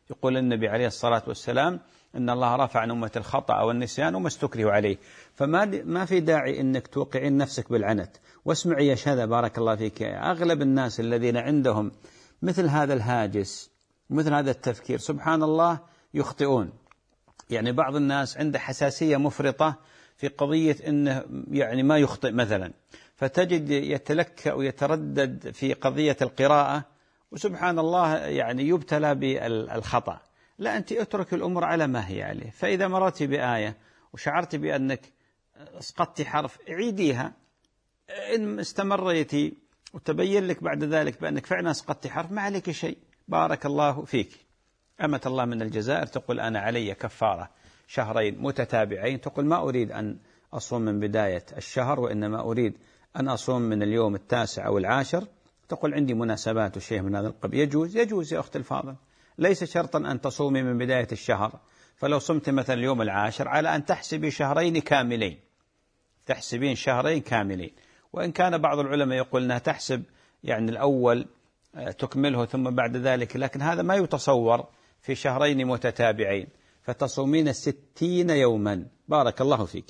Speaker 2: يقول النبي عليه الصلاة والسلام إن الله رفع عن أمة الخطأ والنسيان وما استكرهوا عليه. فما ما في داعي أنك توقعين نفسك بالعنت. واسمعي يا شذا بارك الله فيك، أغلب الناس الذين عندهم مثل هذا الهاجس مثل هذا التفكير سبحان الله يخطئون. يعني بعض الناس عنده حساسية مفرطة في قضية أنه يعني ما يخطئ مثلا، فتجد يتلكأ ويتردد في قضية القراءة وسبحان الله يعني يبتلى بالخطأ. لا، أنت اترك الأمور على ما هي عليه. فإذا مررت بآية وشعرت بأنك اسقطت حرف عيديها، إن استمريتي وتبين لك بعد ذلك بأنك فعلا اسقطت حرف ما عليك شيء، بارك الله فيك. أمة الله من الجزائر تقول أنا علي كفارة شهرين متتابعين، تقول ما أريد أن أصوم من بداية الشهر وإنما أريد أن أصوم من اليوم التاسع أو العاشر. تقول عندي مناسبات وشيء من هذا القبيل. يجوز يجوز يا أخت الفاضل، ليس شرطا أن تصومي من بداية الشهر. فلو صمت مثلا اليوم العاشر على أن تحسبي شهرين كاملين، تحسبين شهرين كاملين. وإن كان بعض العلماء يقول أنها تحسب يعني الأول تكمله ثم بعد ذلك، لكن هذا ما يتصور في شهرين متتابعين، فتصومين ستين يوما. بارك الله فيك.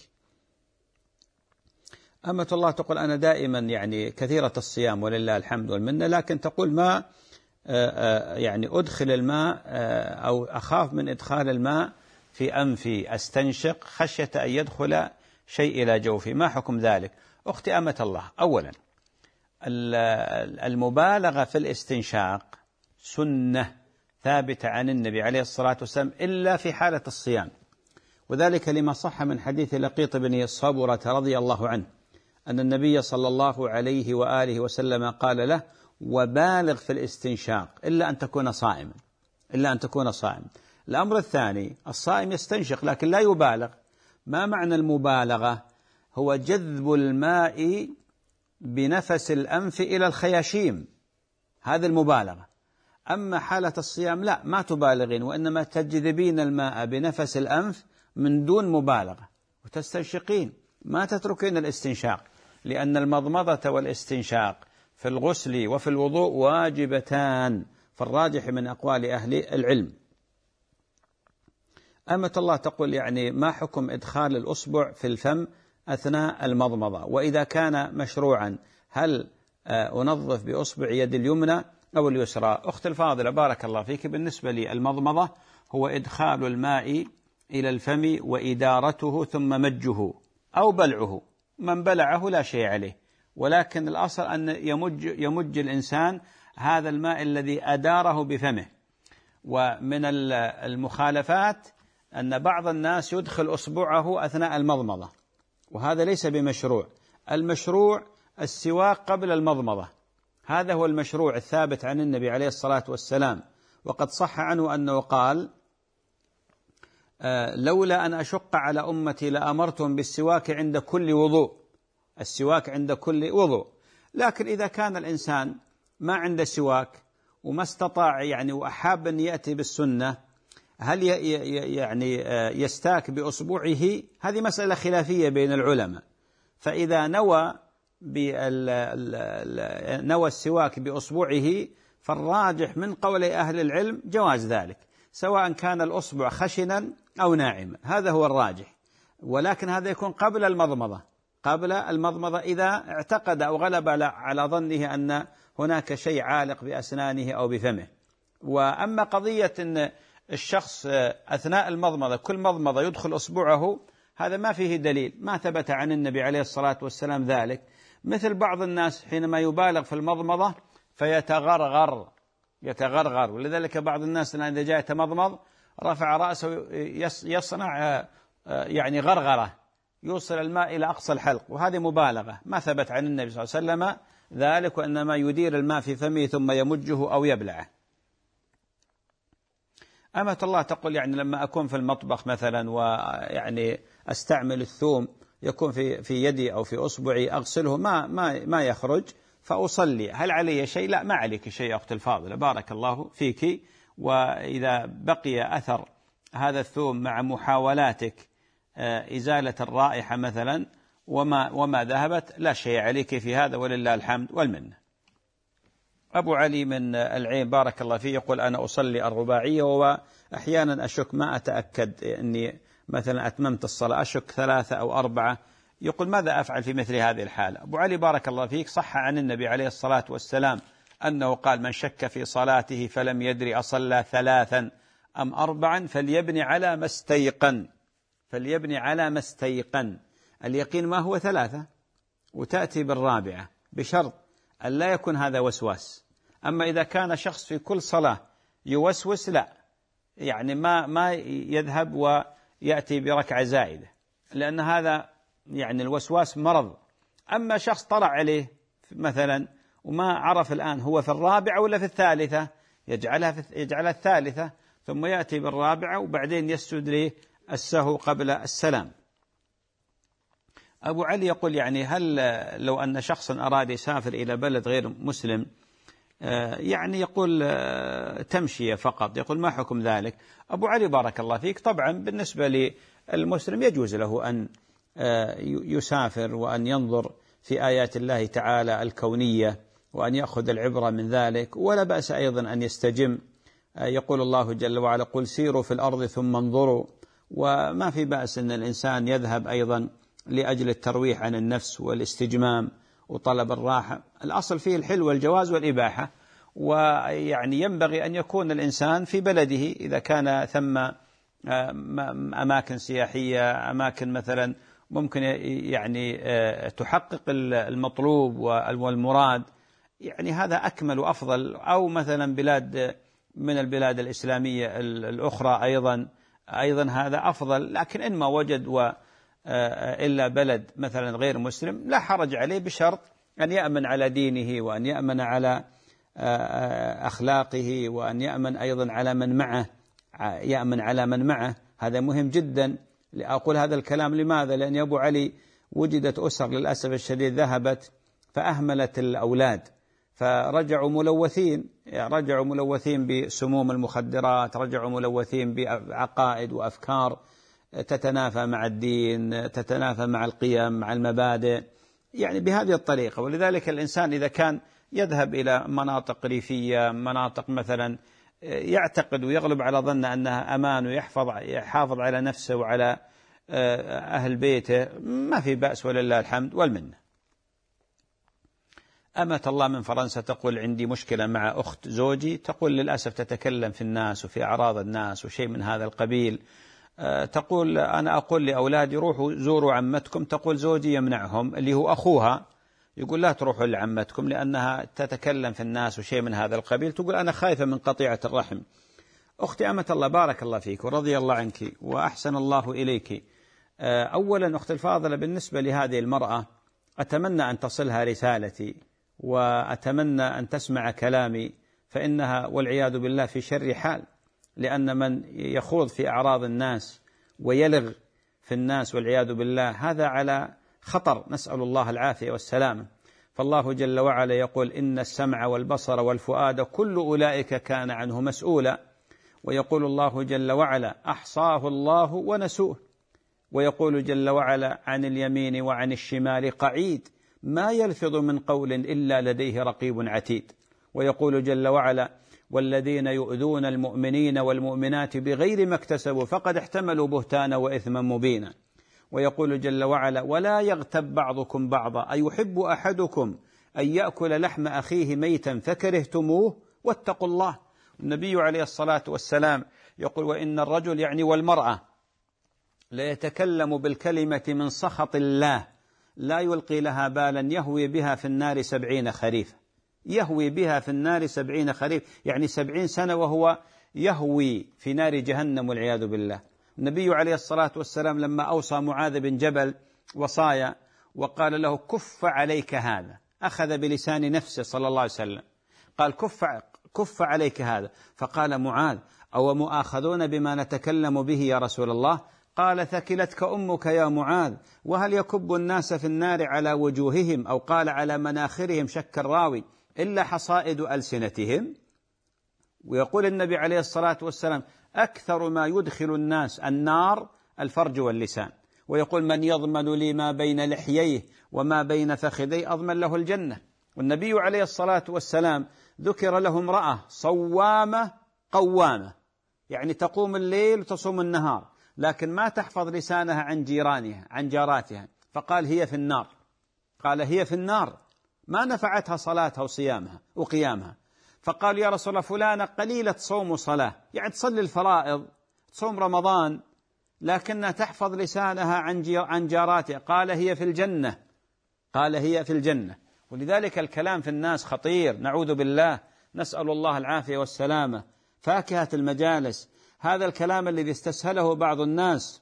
Speaker 2: أمة الله تقول أنا دائما يعني كثيرة الصيام ولله الحمد والمنة، لكن تقول ما يعني أدخل الماء أو أخاف من إدخال الماء في أنفي أستنشق خشية أن يدخل شيء إلى جوفي، ما حكم ذلك؟ أختي أمة الله، أولا المبالغة في الاستنشاق سنة ثابتة عن النبي عليه الصلاة والسلام إلا في حالة الصيام، وذلك لما صح من حديث لقيط بن صبرة رضي الله عنه أن النبي صلى الله عليه وآله وسلم قال له وبالغ في الاستنشاق إلا أن تكون صائما، إلا أن تكون صائما. الأمر الثاني الصائم يستنشق لكن لا يبالغ. ما معنى المبالغة؟ هو جذب الماء بنفس الأنف إلى الخياشيم، هذا المبالغة. أما حالة الصيام لا، ما تبالغين، وإنما تجذبين الماء بنفس الأنف من دون مبالغة وتستنشقين، ما تتركين الاستنشاق، لأن المضمضة والاستنشاق في الغسل وفي الوضوء واجبتان في الراجح من أقوال أهل العلم. أمة الله تقول يعني ما حكم إدخال الأصبع في الفم أثناء المضمضة، وإذا كان مشروعا هل أنظف بأصبع يد اليمنى أو اليسرى؟ أخت الفاضلة بارك الله فيك، بالنسبة لي المضمضة هو إدخال الماء إلى الفم وإدارته ثم مجه أو بلعه، من بلعه لا شيء عليه، ولكن الأصل أن يمج, يمج الإنسان هذا الماء الذي أداره بفمه. ومن المخالفات أن بعض الناس يدخل أصبعه أثناء المضمضة، وهذا ليس بمشروع. المشروع السواك قبل المضمضة، هذا هو المشروع الثابت عن النبي عليه الصلاة والسلام، وقد صح عنه أنه قال آه لولا أن أشق على أمتي لأمرتهم بالسواك عند كل وضوء، السواك عند كل وضوء. لكن إذا كان الإنسان ما عنده سواك وما استطاع يعني وأحاب أن يأتي بالسنة، هل يعني يستاك بأصبعه؟ هذه مسألة خلافية بين العلماء. فإذا نوى نوى السواك بأصبعه فالراجح من قول أهل العلم جواز ذلك، سواء كان الأصبع خشنا أو ناعما، هذا هو الراجح. ولكن هذا يكون قبل المضمضة، قبل المضمضة إذا اعتقد أو غلب على ظنه أن هناك شيء عالق بأسنانه أو بفمه. وأما قضية أن الشخص أثناء المضمضة كل مضمضة يدخل أصبعه، هذا ما فيه دليل، ما ثبت عن النبي عليه الصلاة والسلام ذلك. مثل بعض الناس حينما يبالغ في المضمضة فيتغرغر يتغرغر ولذلك بعض الناس إذا جاء يتمضمض رفع رأسه يصنع يعني غرغرة، يوصل الماء إلى أقصى الحلق، وهذه مبالغة ما ثبت عن النبي صلى الله عليه وسلم ذلك، وإنما يدير الماء في فمه ثم يمجه أو يبلعه. أمة الله تقول يعني لما أكون في المطبخ مثلا ويعني أستعمل الثوم يكون في في يدي أو في أصبعي أغسله ما ما ما يخرج فأصلي، هل علي شيء؟ لا، ما عليك شيء يا أخت الفاضلة بارك الله فيك. وإذا بقي أثر هذا الثوم مع محاولاتك إزالة الرائحة مثلا وما وما ذهبت لا شيء عليك في هذا ولله الحمد والمنة. أبو علي من العين بارك الله فيه يقول أنا أصلي الرباعية وأحيانا أشك ما أتأكد أني مثلا أتممت الصلاة، أشك ثلاثة أو أربعة، يقول ماذا أفعل في مثل هذه الحالة؟ أبو علي بارك الله فيك صح عن النبي عليه الصلاة والسلام أنه قال من شك في صلاته فلم يدري أصلى ثلاثا أم أربعا فليبني على ما استيقن، فليبني على ما استيقن. اليقين ما هو ثلاثة، وتأتي بالرابعة بشرط أن لا يكون هذا وسواس. أما إذا كان شخص في كل صلاة يوسوس لا، يعني ما ما يذهب ويأتي بركعة زائدة، لأن هذا يعني الوسواس مرض. أما شخص طلع عليه مثلا وما عرف الآن هو في الرابعة ولا في الثالثة، يجعلها في يجعلها الثالثة ثم يأتي بالرابعة وبعدين يسجد له السهو قبل السلام. أبو علي يقول يعني هل لو أن شخصا أراد يسافر إلى بلد غير مسلم يعني يقول تمشية فقط، يقول ما حكم ذلك؟ أبو علي بارك الله فيك طبعا بالنسبة للمسلم يجوز له أن يسافر وأن ينظر في آيات الله تعالى الكونية وأن يأخذ العبرة من ذلك، ولا بأس أيضا أن يستجم. يقول الله جل وعلا قل سيروا في الأرض ثم انظروا، وما في بأس أن الإنسان يذهب أيضا لأجل الترويح عن النفس والاستجمام وطلب الراحة. الأصل فيه الحل والجواز والإباحة، ويعني ينبغي أن يكون الإنسان في بلده إذا كان ثم أماكن سياحية، أماكن مثلا ممكن يعني تحقق المطلوب والمراد، يعني هذا أكمل وأفضل. أو مثلا بلاد من البلاد الإسلامية الأخرى أيضا أيضا هذا أفضل. لكن إن ما وجد و إلا بلد مثلا غير مسلم لا حرج عليه، بشرط أن يأمن على دينه وأن يأمن على أخلاقه وأن يأمن أيضا على من معه، يأمن على من معه. هذا مهم جدا. أقول هذا الكلام لماذا؟ لأن أبو علي وجدت أسر للأسف الشديد ذهبت فأهملت الأولاد فرجعوا ملوثين، رجعوا ملوثين بسموم المخدرات، رجعوا ملوثين بعقائد وأفكار تتنافى مع الدين، تتنافى مع القيم، مع المبادئ، يعني بهذه الطريقة. ولذلك الإنسان إذا كان يذهب إلى مناطق ريفية، مناطق مثلا يعتقد ويغلب على ظنه أنها أمان ويحفظ يحافظ على نفسه وعلى أهل بيته، ما في بأس ولله الحمد والمنة. أمة الله من فرنسا تقول عندي مشكلة مع أخت زوجي، تقول للأسف تتكلم في الناس وفي أعراض الناس وشيء من هذا القبيل. تقول أنا أقول لأولادي روحوا زوروا عمتكم، تقول زوجي يمنعهم اللي هو أخوها، يقول لا تروحوا لعمتكم لأنها تتكلم في الناس وشيء من هذا القبيل. تقول أنا خايفة من قطيعة الرحم. أختي أمة الله بارك الله فيك ورضي الله عنك وأحسن الله إليك. أولا أختي الفاضلة بالنسبة لهذه المرأة أتمنى أن تصلها رسالتي وأتمنى أن تسمع كلامي، فإنها والعياذ بالله في شر حال، لأن من يخوض في أعراض الناس ويلغ في الناس والعياذ بالله هذا على خطر، نسأل الله العافية والسلامة. فالله جل وعلا يقول إن السمع والبصر والفؤاد كل أولئك كان عنه مسؤولا. ويقول الله جل وعلا أحصاه الله ونسوه. ويقول جل وعلا عن اليمين وعن الشمال قعيد ما يلفظ من قول إلا لديه رقيب عتيد. ويقول جل وعلا والذين يؤذون المؤمنين والمؤمنات بغير ما اكتسبوا فقد احتملوا بهتانا وإثما مبينا. ويقول جل وعلا ولا يغتب بعضكم بعضا أيحب أحدكم أن يأكل لحم أخيه ميتا فكرهتموه واتقوا الله. النبي عليه الصلاة والسلام يقول وإن الرجل يعني والمرأة لا يتكلم بالكلمة من سخط الله لا يلقي لها بالا يهوي بها في النار سبعين خريفا، يهوي بها في النار سبعين خريف، يعني سبعين سنة وهو يهوي في نار جهنم والعياذ بالله. النبي عليه الصلاة والسلام لما أوصى معاذ بن جبل وصايا وقال له كف عليك هذا، أخذ بلسان نفسه صلى الله عليه وسلم قال كف, كف عليك هذا، فقال معاذ أو مؤاخذون بما نتكلم به يا رسول الله؟ قال ثكلتك أمك يا معاذ، وهل يكب الناس في النار على وجوههم أو قال على مناخرهم شك الراوي إلا حصائد ألسنتهم. ويقول النبي عليه الصلاة والسلام أكثر ما يدخل الناس النار الفرج واللسان. ويقول من يضمن لي ما بين لحييه وما بين فخذيه أضمن له الجنة. والنبي عليه الصلاة والسلام ذكر له امرأة صوامة قوامة، يعني تقوم الليل وتصوم النهار، لكن ما تحفظ لسانها عن جيرانها عن جاراتها، فقال هي في النار. قال هي في النار، ما نفعتها صلاتها وصيامها وقيامها. فقال يا رسول الله فلانة قليلة صوم وصلاة، يعني تصلي الفرائض تصوم رمضان لكنها تحفظ لسانها عن جاراتها. قال هي في الجنة، قال هي في الجنة. ولذلك الكلام في الناس خطير، نعوذ بالله، نسأل الله العافية والسلامة. فاكهة المجالس، هذا الكلام الذي استسهله بعض الناس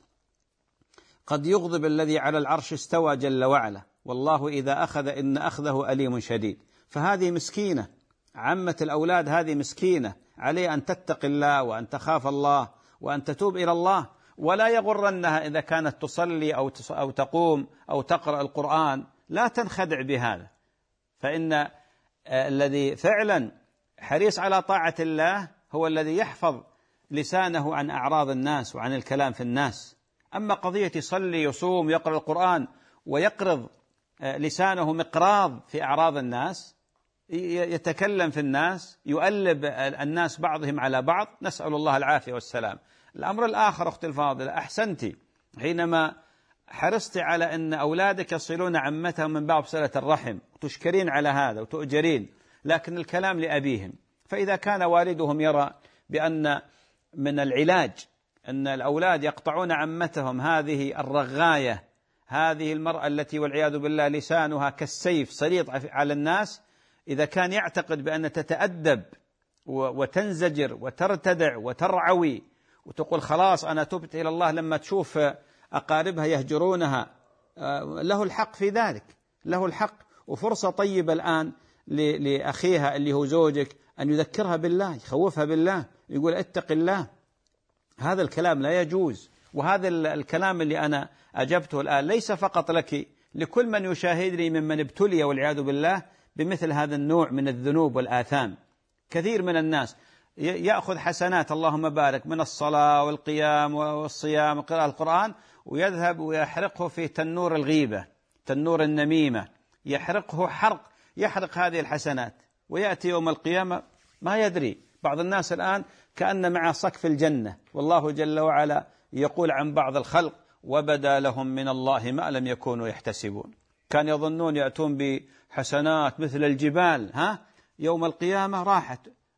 Speaker 2: قد يغضب الذي على العرش استوى جل وعلا، والله إذا أخذ إن أخذه أليم شديد. فهذه مسكينة، عمة الأولاد هذه مسكينة، عليه أن تتقي الله وأن تخاف الله وأن تتوب إلى الله، ولا يغرنها إذا كانت تصلي أو أو تقوم أو تقرأ القرآن، لا تنخدع بهذا. فإن الذي فعلا حريص على طاعة الله هو الذي يحفظ لسانه عن أعراض الناس وعن الكلام في الناس. أما قضية يصلي يصوم يقرأ القرآن ويقرض لسانه مقراض في أعراض الناس، يتكلم في الناس، يؤلب الناس بعضهم على بعض، نسأل الله العافية والسلام. الأمر الآخر أختي الفاضلة، أحسنتي حينما حرصت على أن أولادك يصلون عمتهم من باب صلة الرحم، وتشكرين على هذا وتؤجرين، لكن الكلام لأبيهم. فإذا كان والدهم يرى بأن من العلاج أن الأولاد يقطعون عمتهم، هذه الرغاية، هذه المرأة التي والعياذ بالله لسانها كالسيف سليط على الناس، إذا كان يعتقد بأن تتأدب وتنزجر وترتدع وترعوي وتقول خلاص أنا تبت إلى الله لما تشوف أقاربها يهجرونها، له الحق في ذلك، له الحق. وفرصة طيبة الآن لأخيها اللي هو زوجك أن يذكرها بالله، يخوفها بالله، يقول اتق الله. هذا الكلام لا يجوز. وهذا الكلام اللي أنا أجبته الآن ليس فقط لك، لكل من يشاهدني ممن ابتلي والعياذ بالله بمثل هذا النوع من الذنوب والآثام. كثير من الناس يأخذ حسنات اللهم بارك من الصلاة والقيام والصيام وقراءة القرآن، ويذهب ويحرقه في تنور الغيبة، تنور النميمة، يحرقه حرق، يحرق هذه الحسنات، ويأتي يوم القيامة ما يدري. بعض الناس الآن كأن مع سقف الجنة، والله جل وعلا يقول عن بعض الخلق وبدا لهم من الله ما لم يكونوا يحتسبون. كان يظنون يأتون بحسنات مثل الجبال، ها يوم القيامة راحت.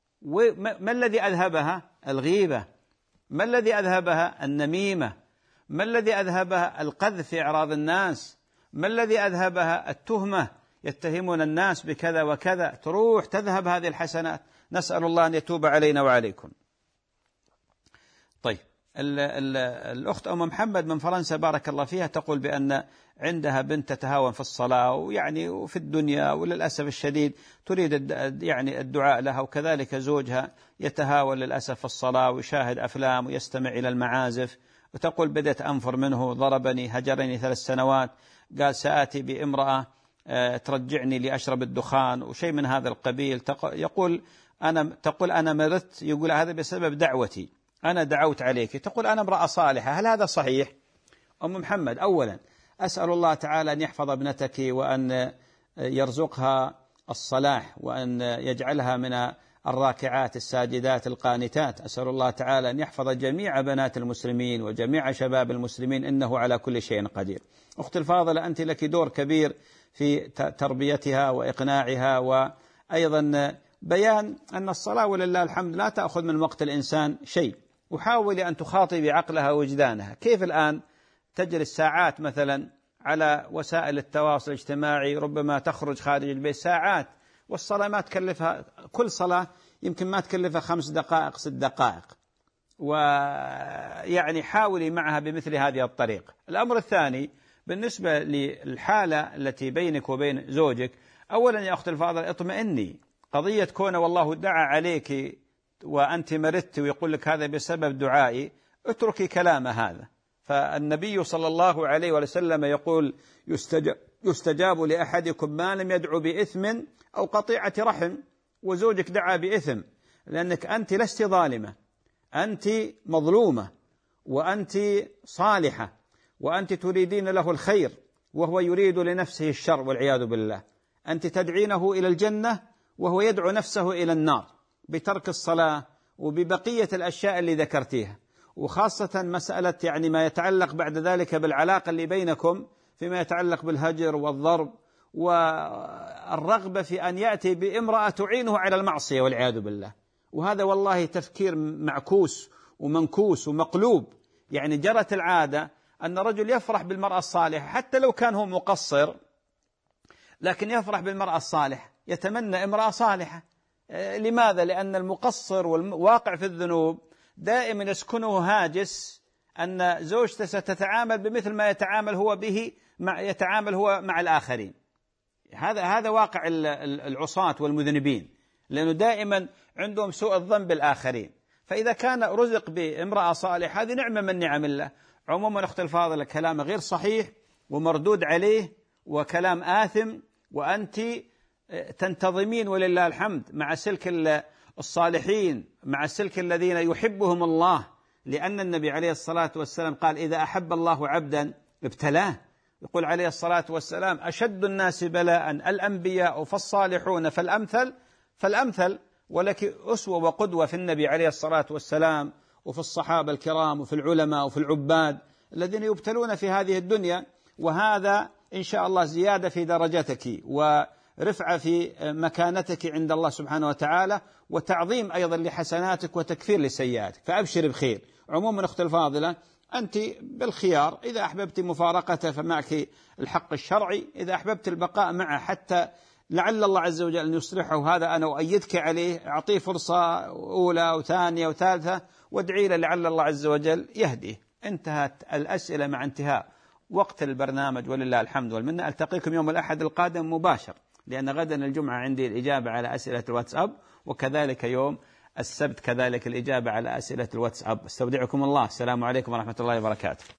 Speaker 2: ما الذي أذهبها؟ الغيبة. ما الذي أذهبها؟ النميمة. ما الذي أذهبها؟ القذف في أعراض الناس. ما الذي أذهبها؟ التهمة، يتهمون الناس بكذا وكذا، تروح تذهب هذه الحسنات. نسأل الله أن يتوب علينا وعليكم. طيب، ال ال الأخت أم محمد من فرنسا بارك الله فيها تقول بأن عندها بنت تتهاون في الصلاة ويعني وفي الدنيا، وللأسف الشديد تريد يعني الدعاء لها، وكذلك زوجها يتهاون للأسف في الصلاة ويشاهد أفلام ويستمع إلى المعازف، وتقول بدأت أنفر منه، ضربني، هجرني ثلاث سنوات، قال سآتي بامرأة ترجعني لأشرب الدخان وشيء من هذا القبيل. يقول أنا تقول أنا مرضت، يقول هذا بسبب دعوتي، أنا دعوت عليك. تقول أنا امرأة صالحة. هل هذا صحيح؟ أم محمد، أولا أسأل الله تعالى أن يحفظ ابنتك وأن يرزقها الصلاح وأن يجعلها من الراكعات الساجدات القانتات. أسأل الله تعالى أن يحفظ جميع بنات المسلمين وجميع شباب المسلمين، إنه على كل شيء قدير. أختي الفاضلة، أنت لك دور كبير في تربيتها وإقناعها، وأيضا بيان أن الصلاة ولله الحمد لا تأخذ من وقت الإنسان شيء. وحاولي أن تخاطبي عقلها ووجدانها. كيف الآن تجلس ساعات مثلا على وسائل التواصل الاجتماعي، ربما تخرج خارج البيت ساعات، والصلاة ما تكلفها، كل صلاة يمكن ما تكلفها خمس دقائق ست دقائق، ويعني حاولي معها بمثل هذه الطريقة. الأمر الثاني بالنسبة للحالة التي بينك وبين زوجك، أولا يا أخت الفاضل اطمئني. قضية كون والله دعا عليك وأنت مرضت ويقول لك هذا بسبب دعائي، اتركي كلام هذا. فالنبي صلى الله عليه وسلم يقول يستجاب, يستجاب لأحدكم ما لم يدعو بإثم أو قطيعة رحم. وزوجك دعا بإثم، لأنك أنت لست ظالمة، أنت مظلومة، وأنت صالحة، وأنت تريدين له الخير وهو يريد لنفسه الشر والعياذ بالله. أنت تدعينه إلى الجنة وهو يدعو نفسه إلى النار بترك الصلاة وببقية الأشياء اللي ذكرتيها، وخاصة مسألة يعني ما يتعلق بعد ذلك بالعلاقة اللي بينكم فيما يتعلق بالهجر والضرب والرغبة في أن يأتي بامرأة تعينه على المعصية والعياذ بالله. وهذا والله تفكير معكوس ومنكوس ومقلوب. يعني جرت العادة أن رجل يفرح بالمرأة الصالحة حتى لو كان هو مقصر، لكن يفرح بالمرأة الصالحة، يتمنى امرأة صالحة. لماذا؟ لأن المقصر والواقع في الذنوب دائما يسكنه هاجس أن زوجته ستتعامل بمثل ما يتعامل هو به مع يتعامل هو مع الآخرين. هذا هذا واقع العصاة والمذنبين، لأنه دائما عندهم سوء الظن بالآخرين. فإذا كان رزق بامرأة صالحة هذه نعمة من نعم الله. عموما أختي الفاضلة كلام غير صحيح ومردود عليه وكلام آثم، وأنت تنتظمين ولله الحمد مع سلك الصالحين، مع سلك الذين يحبهم الله، لأن النبي عليه الصلاة والسلام قال إذا أحب الله عبدا ابتلاه. يقول عليه الصلاة والسلام أشد الناس بلاء الأنبياء فالصالحون فالأمثل فالأمثل. ولك أسوة وقدوة في النبي عليه الصلاة والسلام وفي الصحابة الكرام وفي العلماء وفي العباد الذين يبتلون في هذه الدنيا. وهذا إن شاء الله زيادة في درجتك ورفعة في مكانتك عند الله سبحانه وتعالى، وتعظيم أيضا لحسناتك وتكفير لسيئاتك، فأبشر بخير. عموما أختي الفاضلة أنت بالخيار، إذا أحببت مفارقته فمعك الحق الشرعي، إذا أحببت البقاء معه حتى لعل الله عز وجل أن يصلحه، هذا أنا أؤيدك عليه. أعطيه فرصة أولى وثانية وثالثة وادعي له لعل الله عز وجل يهديه. انتهت الأسئلة مع انتهاء وقت البرنامج ولله الحمد والمنة. ألتقيكم يوم الأحد القادم مباشر، لأن غدا الجمعة عندي الإجابة على أسئلة الواتساب، وكذلك يوم السبت كذلك الإجابة على أسئلة الواتساب. استودعكم الله، السلام عليكم ورحمة الله وبركاته.